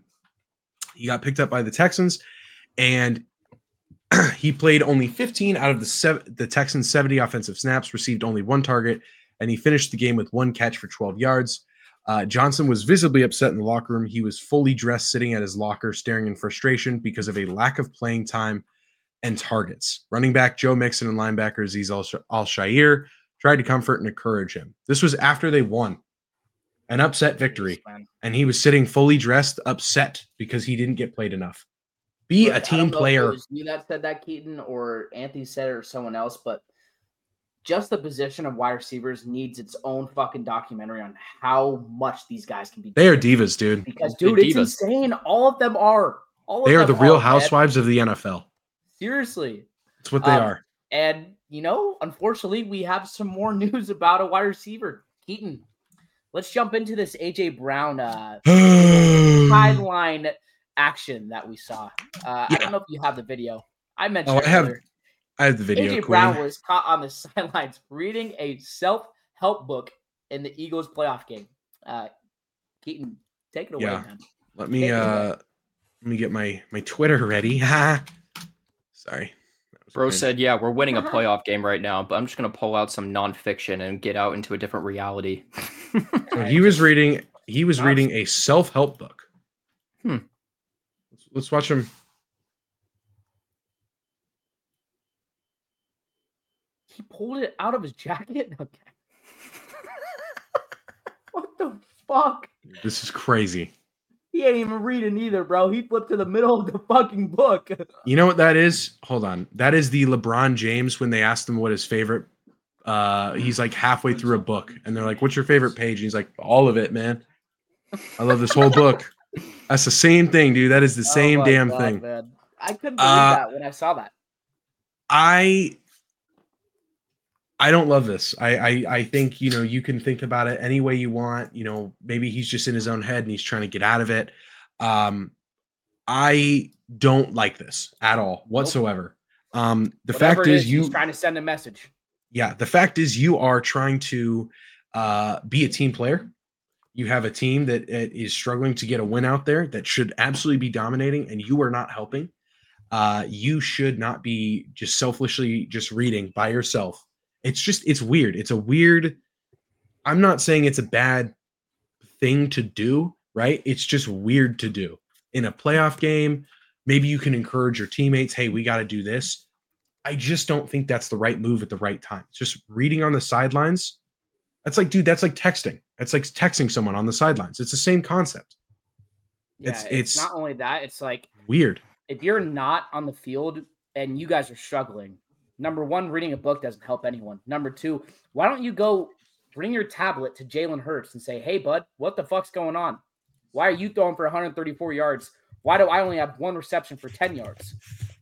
Texans, and he played only 15 out of the Texans' 70 offensive snaps, received only 1 target, and he finished the game with 1 catch for 12 yards. Johnson was visibly upset in the locker room. He was fully dressed, sitting at his locker, staring in frustration because of a lack of playing time and targets. Running back Joe Mixon and linebacker Azeez Al-Shaair tried to comfort and encourage him. This was after they won an upset victory, and he was sitting fully dressed, upset because he didn't get played enough. Be a team player. If it was you that said that, Keaton, or Anthony said it, or someone else, but just the position of wide receivers needs its own fucking documentary on how much these guys can be. They are divas, dude. Because, dude, it's insane. All of them are. They are the real housewives of the NFL. Seriously. That's what they are. And, unfortunately, we have some more news about a wide receiver. Keaton, let's jump into this A.J. Brown sideline action that we saw. I don't know if you have the video. I mentioned Oh, earlier. I have the video. AJ Queen. Brown was caught on the sidelines reading a self-help book in the Eagles playoff game. Keaton, take it away, Yeah. man. Let me Take it away. let me get my Twitter ready. Ha. Sorry. That was Bro random. said, yeah, we're winning a playoff game right now, but I'm just going to pull out some nonfiction and get out into a different reality. So he was reading a self-help book. Hmm. Let's watch him. He pulled it out of his jacket? Okay. What the fuck? This is crazy. He ain't even reading either, bro. He flipped to the middle of the fucking book. You know what that is? Hold on. That is the LeBron James when they asked him what his favorite he's like halfway through a book and they're like, "What's your favorite page?" And he's like, "All of it, man. I love this whole book." That's the same thing, dude. That is the same Oh my damn God, thing. Man. I couldn't believe that when I saw that. I don't love this. I think, you know, you can think about it any way you want. You know, maybe he's just in his own head and he's trying to get out of it. I don't like this at all whatsoever. The Whatever fact it is he's trying to send a message. Yeah, the fact is you are trying to be a team player. You have a team that is struggling to get a win out there that should absolutely be dominating, and you are not helping. You should not be just selfishly just reading by yourself. It's weird. It's a weird. I'm not saying it's a bad thing to do, right? It's just weird to do in a playoff game. Maybe you can encourage your teammates. Hey, we got to do this. I just don't think that's the right move at the right time. Just reading on the sidelines. That's like, dude, that's like texting. That's like texting someone on the sidelines. It's the same concept. Yeah, it's not only that, it's like weird. If you're not on the field and you guys are struggling, number one, reading a book doesn't help anyone. Number two, why don't you go bring your tablet to Jalen Hurts and say, "Hey, bud, what the fuck's going on? Why are you throwing for 134 yards? Why do I only have one reception for 10 yards?"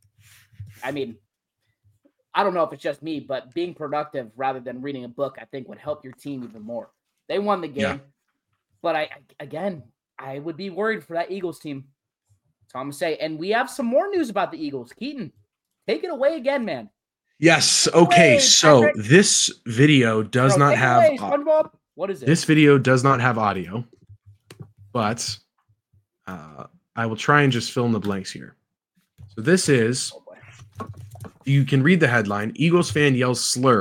I mean, I don't know if it's just me, but being productive rather than reading a book, I think would help your team even more. They won the game, but I would be worried for that Eagles team. That's all I'm going to say. And we have some more news about the Eagles. Keaton, take it away again, man. Yes. Okay. So this video does not have. SpongeBob. What is it? This video does not have audio, but I will try and just fill in the blanks here. So this is. You can read the headline: Eagles fan yells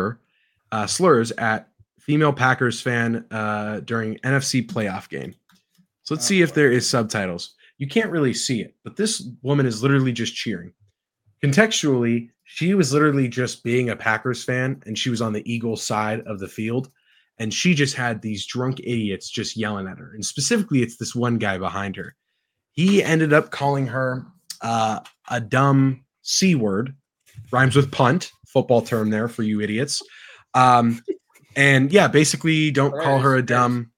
slurs at female Packers fan during NFC playoff game. So let's see if there is subtitles. You can't really see it, but this woman is literally just cheering. Contextually, she was literally just being a Packers fan, and she was on the Eagles side of the field, and she just had these drunk idiots just yelling at her. And specifically, it's this one guy behind her. He ended up calling her a dumb C word. Rhymes with punt, football term there for you idiots. And yeah, basically don't call her a dumb.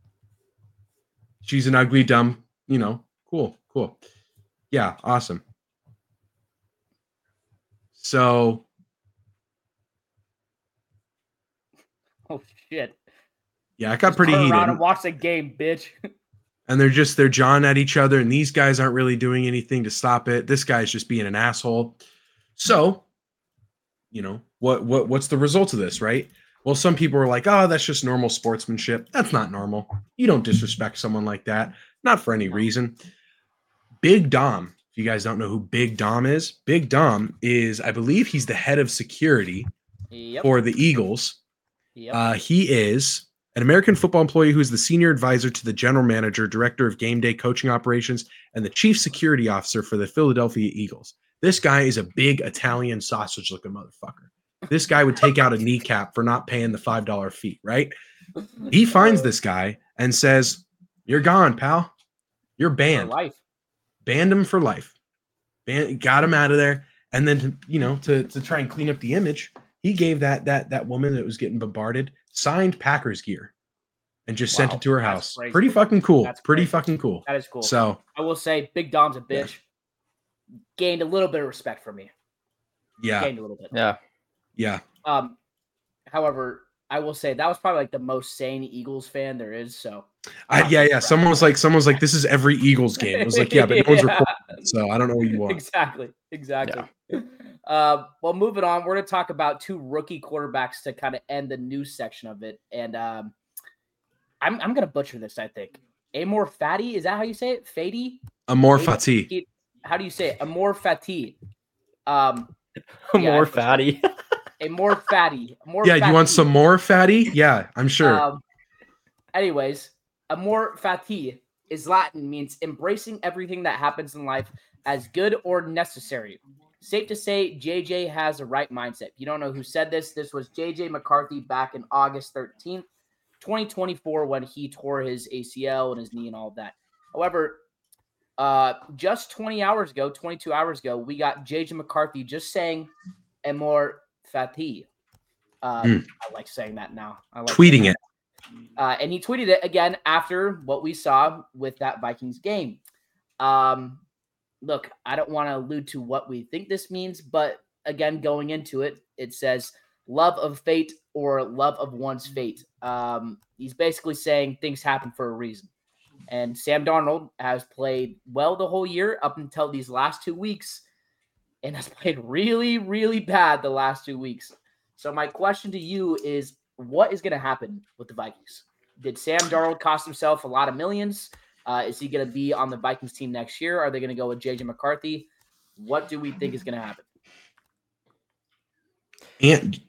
She's an ugly, dumb, you know, cool. Yeah, awesome. So. Oh, shit. Yeah, it got pretty heated. Around and watch the game, bitch. And they're jawing at each other, and these guys aren't really doing anything to stop it. This guy's just being an asshole. So, you know, what's the result of this, right? Well, some people are like, "Oh, that's just normal sportsmanship." That's not normal. You don't disrespect someone like that, not for any reason. Big Dom, if you guys don't know who Big Dom is, Big Dom is, I believe he's the head of security for the Eagles. He is an American football employee who is the senior advisor to the general manager, director of game day coaching operations, and the chief security officer for the Philadelphia Eagles. This guy is a big Italian sausage-looking motherfucker. This guy would take out a kneecap for not paying the $5 fee, right? He finds this guy and says, "You're gone, pal. You're banned. For life. Banned him for life. Got him out of there." And then, to try and clean up the image, he gave that woman that was getting bombarded signed Packers gear and just sent it to her house. Crazy. Pretty fucking cool. That's Pretty crazy. fucking cool. That is cool. So I will say Big Dom's a bitch. Gained a little bit of respect from me. yeah. Gained a little bit. Yeah. However, I will say that was probably like the most sane Eagles fan there is. So Yeah. Someone was like, "This is every Eagles game." It was like, yeah, but no one's recording, so I don't know what you want. Exactly. Well, moving on, we're going to talk about two rookie quarterbacks to kind of end the news section of it. And I'm going to butcher this, I think. Amor Fati, is that how you say it? Fati? Amor Fati. How do you say it? Amor Fati. More fatty. Amor Fati. Yeah, you want some more fatty? Yeah, I'm sure. Anyways, Amor Fati is Latin, means embracing everything that happens in life as good or necessary. Safe to say, JJ has a right mindset. If you don't know who said this, this was JJ McCarthy back in August 13th, 2024, when he tore his ACL and his knee and all of that. However, just 22 hours ago, we got JJ McCarthy just saying Amor Fati. I like saying that now. I like tweeting it. And he tweeted it again after what we saw with that Vikings game. Look, I don't want to allude to what we think this means, but again, going into it, it says love of fate or love of one's fate. He's basically saying things happen for a reason. And Sam Darnold has played well the whole year up until these last 2 weeks and has played really, really bad the last 2 weeks. So my question to you is, what is going to happen with the Vikings? Did Sam Darnold cost himself a lot of millions? Is he going to be on the Vikings team next year? Are they going to go with JJ McCarthy? What do we think is going to happen? And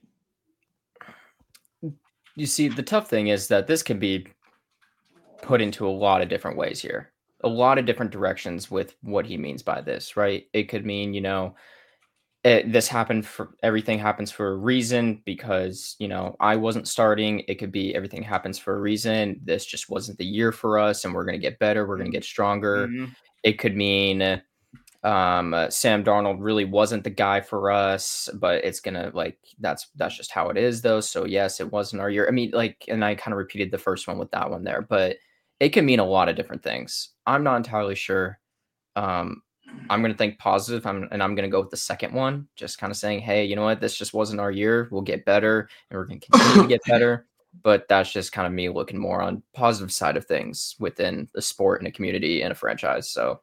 You see, the tough thing is that this can be put into a lot of different ways here, a lot of different directions with what he means by this, right? It could mean, this happened for everything happens for a reason because, I wasn't starting. It could be everything happens for a reason. This just wasn't the year for us and we're going to get better. We're going to get stronger. Mm-hmm. It could mean Sam Darnold really wasn't the guy for us, but it's going to that's just how it is though. So yes, it wasn't our year. I mean, and I kind of repeated the first one with that one there, but it can mean a lot of different things. I'm not entirely sure. I'm going to think positive, and I'm going to go with the second one, just kind of saying, hey, you know what? This just wasn't our year. We'll get better, and we're going to continue to get better. But that's just kind of me looking more on positive side of things within the sport and a community and a franchise. So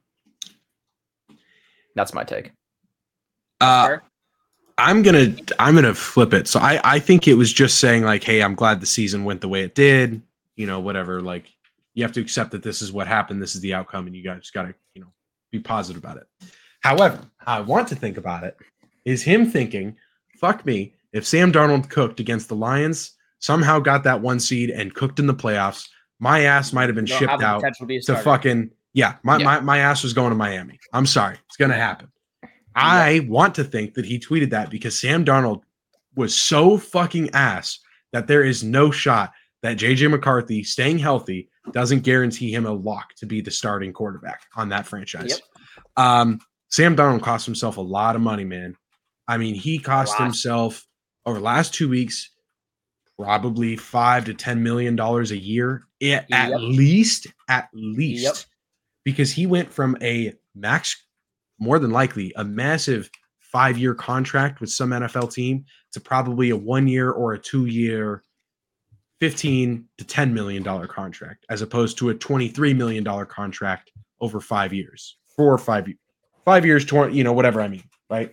that's my take. I'm gonna flip it. So I think it was just saying hey, I'm glad the season went the way it did. Whatever. You have to accept that this is what happened. This is the outcome, and you guys got to be positive about it. However, how I want to think about it is him thinking, fuck me, if Sam Darnold cooked against the Lions, somehow got that 1 seed and cooked in the playoffs, my ass might have been shipped out to fucking, my ass was going to Miami. I'm sorry. It's going to happen. I want to think that he tweeted that because Sam Darnold was so fucking ass that there is no shot that JJ McCarthy staying healthy doesn't guarantee him a lock to be the starting quarterback on that franchise. Yep. Sam Darnold cost himself a lot of money, man. I mean, he cost himself over the last 2 weeks probably $5 to $10 million a year, at least, because he went from a more than likely a massive 5-year contract with some NFL team to probably a 1 year or a 2 year $15 to $10 million contract, as opposed to a $23 million contract over 5 years, 4 or 5 years, 5 years, 20, whatever I mean, right?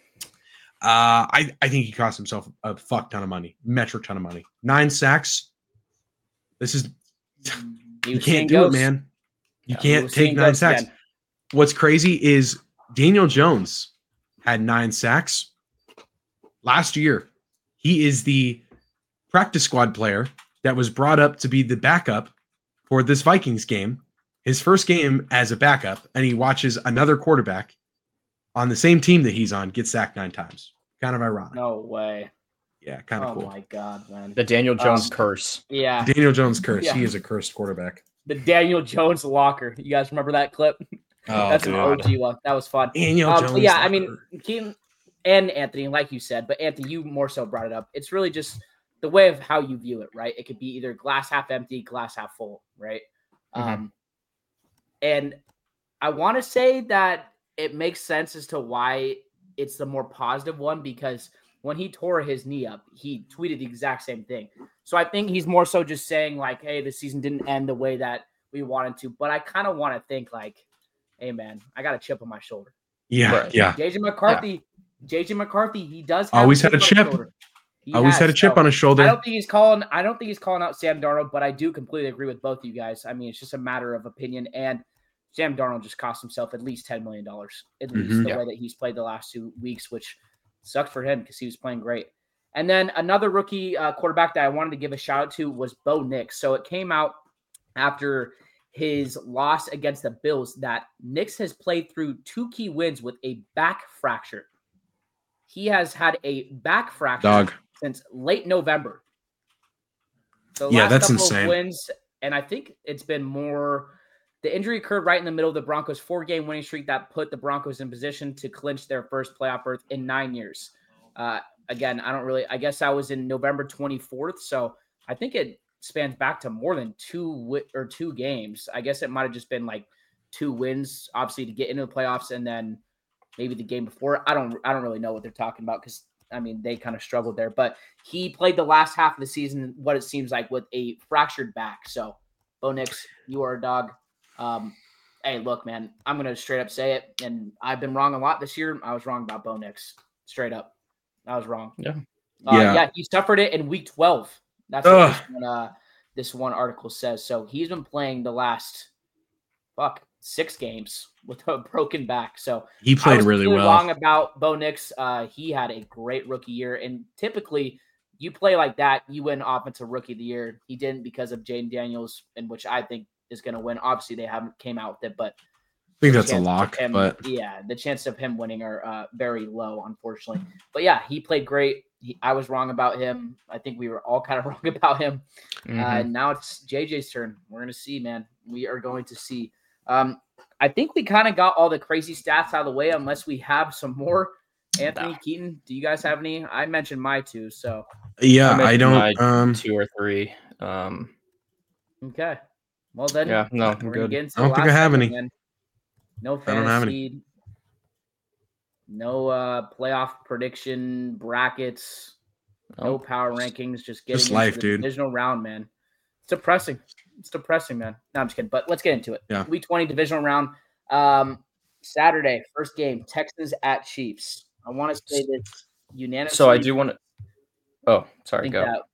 I think he cost himself a fuck ton of money, metric ton of money. 9 sacks. This is, you can't do it, man. You can't take 9 sacks. Again. What's crazy is Daniel Jones had 9 sacks last year. He is the practice squad player that was brought up to be the backup for this Vikings game, his first game as a backup, and he watches another quarterback on the same team that he's on get sacked 9 times. Kind of ironic. No way. Yeah, kind of cool. Oh my God, man. The Daniel Jones curse. Yeah. Daniel Jones curse. Yeah. He is a cursed quarterback. The Daniel Jones locker. You guys remember that clip? Oh, that's dude. an OG one. That was fun. Daniel Jones. Yeah, I mean, Keaton and Anthony, like you said, but Anthony, you more so brought it up. It's really just the way of how you view it, right? It could be either glass half empty, glass half full, right? Mm-hmm. And I want to say that it makes sense as to why it's the more positive one, because when he tore his knee up, he tweeted the exact same thing. So I think he's more so just saying hey, the season didn't end the way that we wanted to, but I kind of want to think hey man, I got a chip on my shoulder. Yeah. JJ McCarthy JJ McCarthy, he does have Always had a chip on his chip. shoulder. He Always had a has, chip so on his shoulder. I don't think he's calling out Sam Darnold, but I do completely agree with both of you guys. I mean, it's just a matter of opinion, and Sam Darnold just cost himself at least $10 million, at least the way that he's played the last 2 weeks, which sucks for him because he was playing great. And then another rookie quarterback that I wanted to give a shout out to was Bo Nix. So it came out after his loss against the Bills that Nix has played through 2 key wins with a back fracture. He has had a back fracture since late November. So Yeah, last that's couple insane. of wins, and I think it's been more. The injury occurred right in the middle of the Broncos' 4-game winning streak that put the Broncos in position to clinch their first playoff berth in 9 years. Again, I guess that was in November 24th. So I think it spans back to more than 2 games. I guess it might have just been like 2 wins, obviously, to get into the playoffs, and then maybe the game before. I don't really know what they're talking about because I mean they kind of struggled there. But he played the last half of the season, what it seems like, with a fractured back. So, Bo Nix, you are a dog. Hey, look, man, I'm gonna straight up say it, and I've been wrong a lot this year. I was wrong about Bo Nix, straight up. I was wrong. Yeah. He suffered it in week 12. That's what this one article says. So he's been playing the last 6 games with a broken back. So He played really well. Wrong about Bo Nix. He had a great rookie year, and typically you play like that, you win Offensive Rookie of the Year. He didn't because of Jaden Daniels, and which I think is going to win. Obviously, they haven't came out with it, but I think that's a lock. But yeah, the chances of him winning are very low, unfortunately. But yeah, he played great. I was wrong about him. I think we were all kind of wrong about him. Now it's JJ's turn. We're going to see, man. We are going to see. I think we kind of got all the crazy stats out of the way, unless we have some more. Anthony Keaton, do you guys have any? I mentioned my 2, so yeah, I don't. 2 or 3. Okay. Well then, yeah, no, I'm we're good. Get into I don't think I have any. Man. No I don't have any. fantasy. No playoff prediction brackets. No power rankings. Just getting into life, the dude. divisional round, man. It's depressing. It's depressing, man. No, I'm just kidding. But let's get into it. Yeah. Week 20 divisional round. Saturday, first game, Texans at Chiefs. I want to say this unanimously. So I do want to. Oh, sorry. think Go.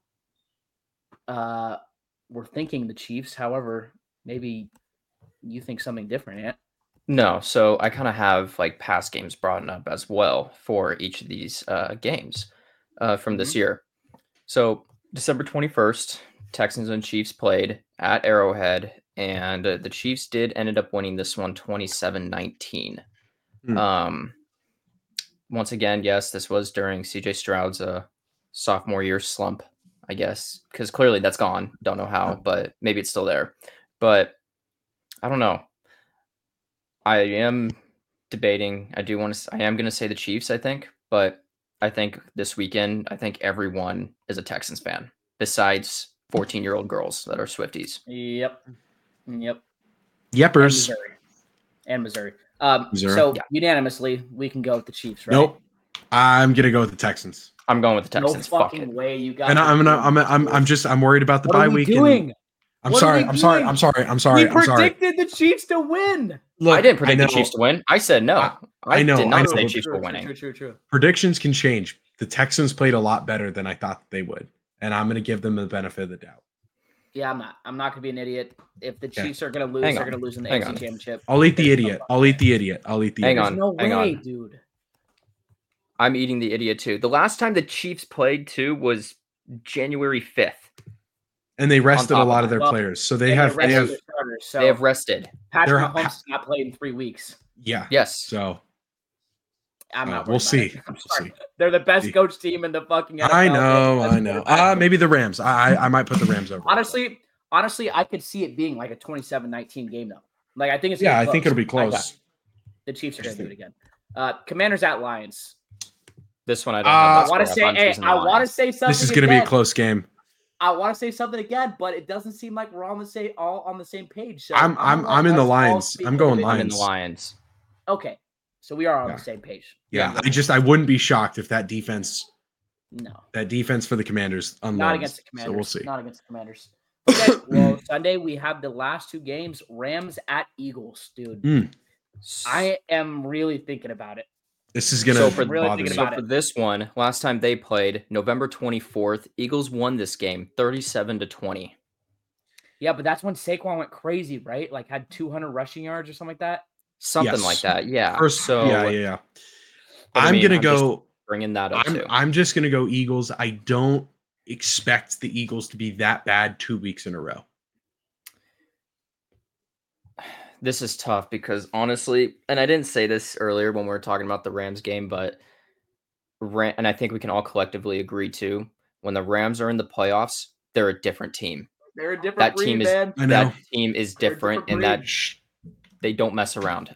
that we're thinking the Chiefs. However, maybe you think something different, Ant. No, so I kind of have like past games brought up as well for each of these games from this year. So December 21st, Texans and Chiefs played at Arrowhead, and the Chiefs ended up winning this one 27-19. Once again, yes, this was during CJ Stroud's sophomore year slump, I guess, because clearly that's gone. Don't know how, but maybe it's still there. But I don't know. I am debating. I am going to say the Chiefs, I think, but I think this weekend, I think everyone is a Texans fan besides 14-year-old girls that are Swifties. Yep. Yepers. And Missouri. Missouri. So unanimously, we can go with the Chiefs, right? Nope. I'm gonna go with the Texans. I'm going with the Texans. No fucking way, you guys. And I'm worried about the What are bye we week. doing? I'm What are sorry. we I'm sorry. doing? I'm sorry. I'm sorry. We I'm sorry. predicted the Chiefs to win. Look, I didn't predict know. the Chiefs to win. I said no. I know. did not I know. say Chiefs were winning. True. Predictions can change. The Texans played a lot better than I thought they would, and I'm gonna give them the benefit of the doubt. Yeah, I'm not. I'm not gonna be an idiot. If the Chiefs are gonna lose, they're gonna lose in the AFC Championship. I'll eat the idiot. I'll eat the idiot. Hang There's on. no hang way, on. dude. I'm eating the idiot too. The last time the Chiefs played too was January 5th. And they rested a top of lot of that. their players, so they And have. the rest They of have. the starters, so They have rested. Patrick they're- Mahomes has not played in 3 weeks. Yeah. Yes. So I'm not. we'll worried see. about it. I'm We'll sorry. see. They're the best See. coach team in the fucking NFL. I know. Best I know. quarterback. Maybe the Rams. I might put the Rams over. Honestly, I could see it being like a 27-19 game though. Like I think it's. Yeah, gonna I be think close. it'll be close. The Chiefs are going to do it again. Commanders at Lions. This one I don't I have. want to say. I want to say something. This is going to be a close game. I want to say something again, but it doesn't seem like we're all on the same page. So I'm in the Lions. I'm going I'm in Lions. the Lions. Okay, so we are on Yeah. the same page. Yeah, I wouldn't be shocked if that defense No, for the Commanders unloads. not against the Commanders. So we'll see. Not against the Commanders. Okay, well, Sunday we have the last 2 games: Rams at Eagles, dude. I am really thinking about it. This is gonna So for- Really bother thinking me. about So it. for this one, last time they played, November 24th, Eagles won this game 37-20. Yeah, but that's when Saquon went crazy, right? Like had 200 rushing yards or something like that. Something like Yes. that. Yeah. First, so yeah. but I I'm mean, gonna I'm just go. bringing that up too. I'm just gonna go Eagles. I don't expect the Eagles to be that bad 2 weeks in a row. This is tough because honestly, and I didn't say this earlier when we were talking about the Rams game, but and I think we can all collectively agree too, when the Rams are in the playoffs, they're a different team. They're a different That breed, team is man. I know. that team is They're a different different in that Shh. they don't mess around.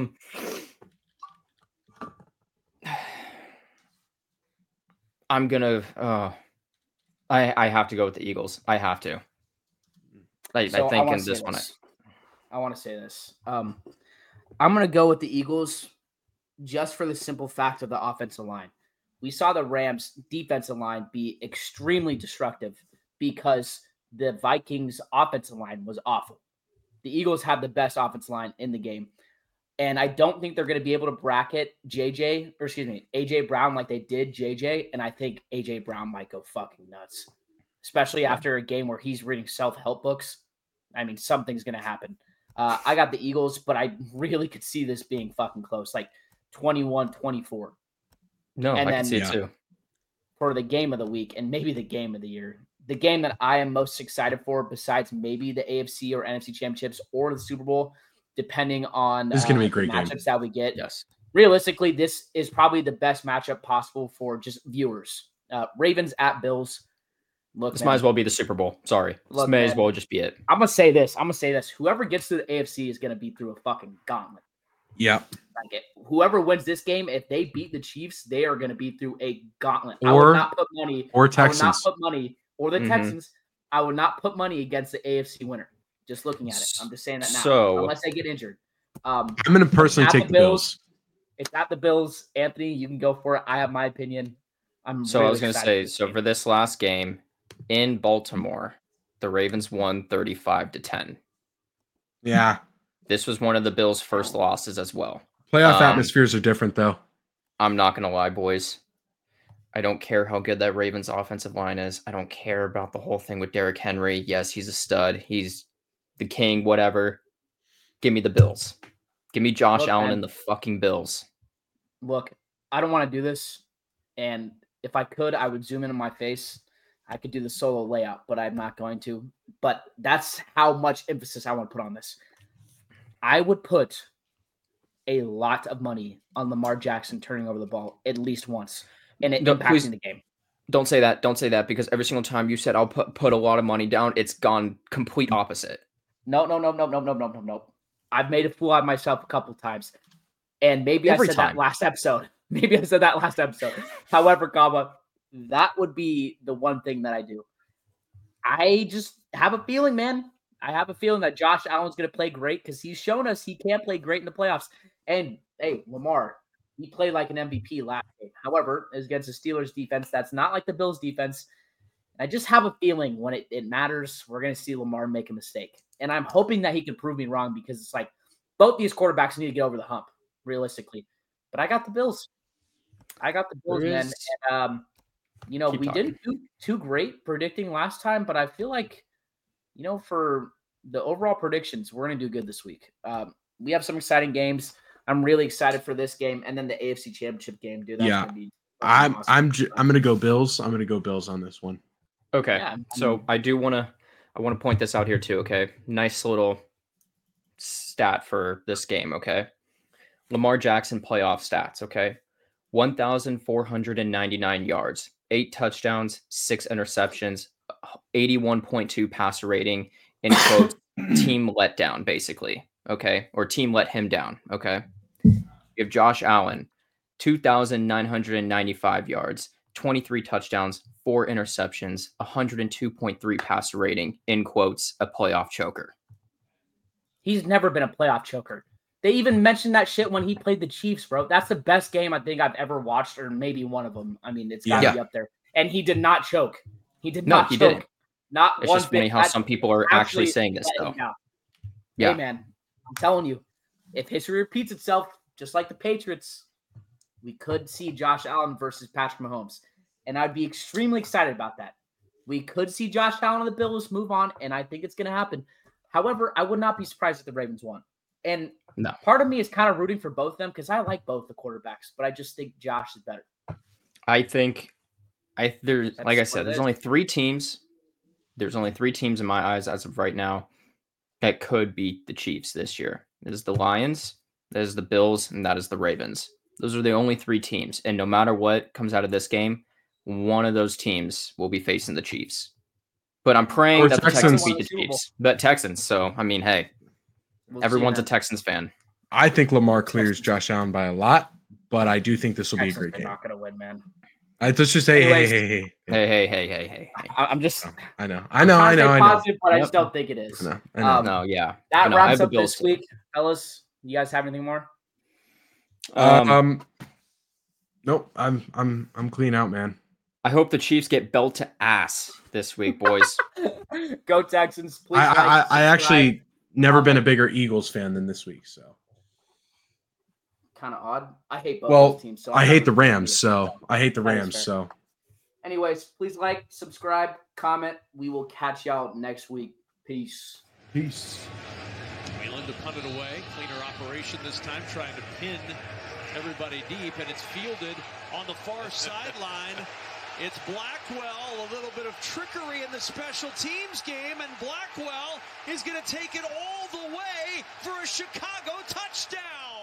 I'm gonna I have to go with the Eagles. I have to. I So think wanna in this say one, I want to say this. I'm going to go with the Eagles just for the simple fact of the offensive line. We saw the Rams defensive line be extremely destructive because the Vikings offensive line was awful. The Eagles have the best offensive line in the game. And I don't think they're going to be able to bracket AJ Brown like they did JJ. And I think AJ Brown might go fucking nuts, especially after a game where he's reading self-help books. I mean, something's going to happen. I got the Eagles, but I really could see this being fucking close, like 21-24 no, and I then- can see it Yeah. too. for the game of the week and maybe the game of the year. The game that I am most excited for, besides maybe the AFC or NFC championships or the Super Bowl, depending on This is gonna be a the great game. matchups that we get. Yes. Realistically, this is probably the best matchup possible for just viewers. Ravens at Bills. Look, This man, might as well be the Super Bowl. Sorry. This Look, may as man. well just be it. I'm gonna say this. Whoever gets to the AFC is gonna be through a fucking gauntlet. Yeah. Whoever wins this game, if they beat the Chiefs, they are gonna be through a gauntlet. I Or- would not put money. Or I would not Texans. put money or the Mhm. Texans. I would not put money against the AFC winner. Just looking at it, I'm just saying that now. So- Unless they get injured. I'm gonna personally At the take the Bills. It's at the Bills. Anthony, you can go for it. I have my opinion. So I really was going to excited say, this so game. for this last game in Baltimore, the Ravens won 35-10. Yeah. This was one of the Bills' first losses as well. Playoff Um, atmospheres are different though. I'm not going to lie, boys. I don't care how good that Ravens offensive line is. I don't care about the whole thing with Derrick Henry. Yes, he's a stud. He's the king, whatever. Give me the Bills. Give me Josh Look, Allen man. and the fucking Bills. Look, I don't want to do this, and if I could, I would zoom in on my face. I could do the solo layout, but I'm not going to. But that's how much emphasis I want to put on this. I would put a lot of money on Lamar Jackson turning over the ball at least once and it No, impacting please. the game. Don't say that. Don't say that because every single time you said I'll put a lot of money down, it's gone complete opposite. No. I've made a fool out of myself a couple times. And maybe Every I said time. that last episode. However, Gaba, that would be the one thing that I do. I just have a feeling, man. I have a feeling that Josh Allen's going to play great because he's shown us he can play great in the playoffs. And, hey, Lamar, he played like an MVP last game. However, against the Steelers defense, that's not like the Bills defense. I just have a feeling when it matters, we're going to see Lamar make a mistake. And I'm hoping that he can prove me wrong because it's like both these quarterbacks need to get over the hump, realistically. But I got the Bills. Man. And, Keep we talking. didn't do too great predicting last time, but I feel like, for the overall predictions, we're going to do good this week. We have some exciting games. I'm really excited for this game. And then the AFC Championship game, dude. That's Yeah. going to be fucking I'm awesome. gonna go Bills. I'm gonna go Bills on this one. Okay. Yeah, So I want to point this out here too, okay? Nice little stat for this game, okay? Lamar Jackson playoff stats, okay? 1,499 yards, 8 touchdowns, 6 interceptions, 81.2 passer rating, in quotes, team letdown, basically, okay? Or team let him down, okay? You have Josh Allen, 2,995 yards, 23 touchdowns, 4 interceptions, 102.3 passer rating, in quotes, a playoff choker. He's never been a playoff choker. They even mentioned that shit when he played the Chiefs, bro. That's the best game I think I've ever watched, or maybe one of them. I mean, it's got to Yeah. be up there. And he did not choke. He did No, not he choke. didn't. Not It's one just funny bit. how That some people are actually saying this, let him though. down. Yeah. Hey, man, I'm telling you, if history repeats itself, just like the Patriots, We could see Josh Allen versus Patrick Mahomes, and I'd be extremely excited about that. We could see Josh Allen and the Bills move on, and I think it's going to happen. However, I would not be surprised if the Ravens won. And part of me is kind of rooting for both of them because I like both the quarterbacks, but I just think Josh is better. I think there's only 3 teams. There's only 3 teams in my eyes as of right now that could beat the Chiefs this year. It is the Lions, that is the Bills, and that is the Ravens. Those are the only 3 teams. And no matter what comes out of this game, one of those teams will be facing the Chiefs. But I'm praying that the Texans beat the Chiefs. But Texans, so I mean, hey, everyone's a Texans fan. I think Lamar clears Josh Allen by a lot, but I do think this will be a great game. Not gonna win, man. Let's just say, hey. I'm just. I know. Positive, but I just don't think it is. I know. Yeah. That wraps up this week, fellas. You guys have anything more? Nope. I'm clean out, man. I hope the Chiefs get belt to ass this week, boys. Go Texans! Please. I actually never been a bigger Eagles fan than this week, so. Kind of odd. I hate both teams. So I hate the Rams. So anyways, please like, subscribe, comment. We will catch y'all next week. Peace. Whalen to punt it away. Cleaner operation this time, trying to pin everybody deep, and it's fielded on the far sideline. It's Blackwell, a little bit of trickery in the special teams game, and Blackwell is going to take it all the way for a Chicago touchdown.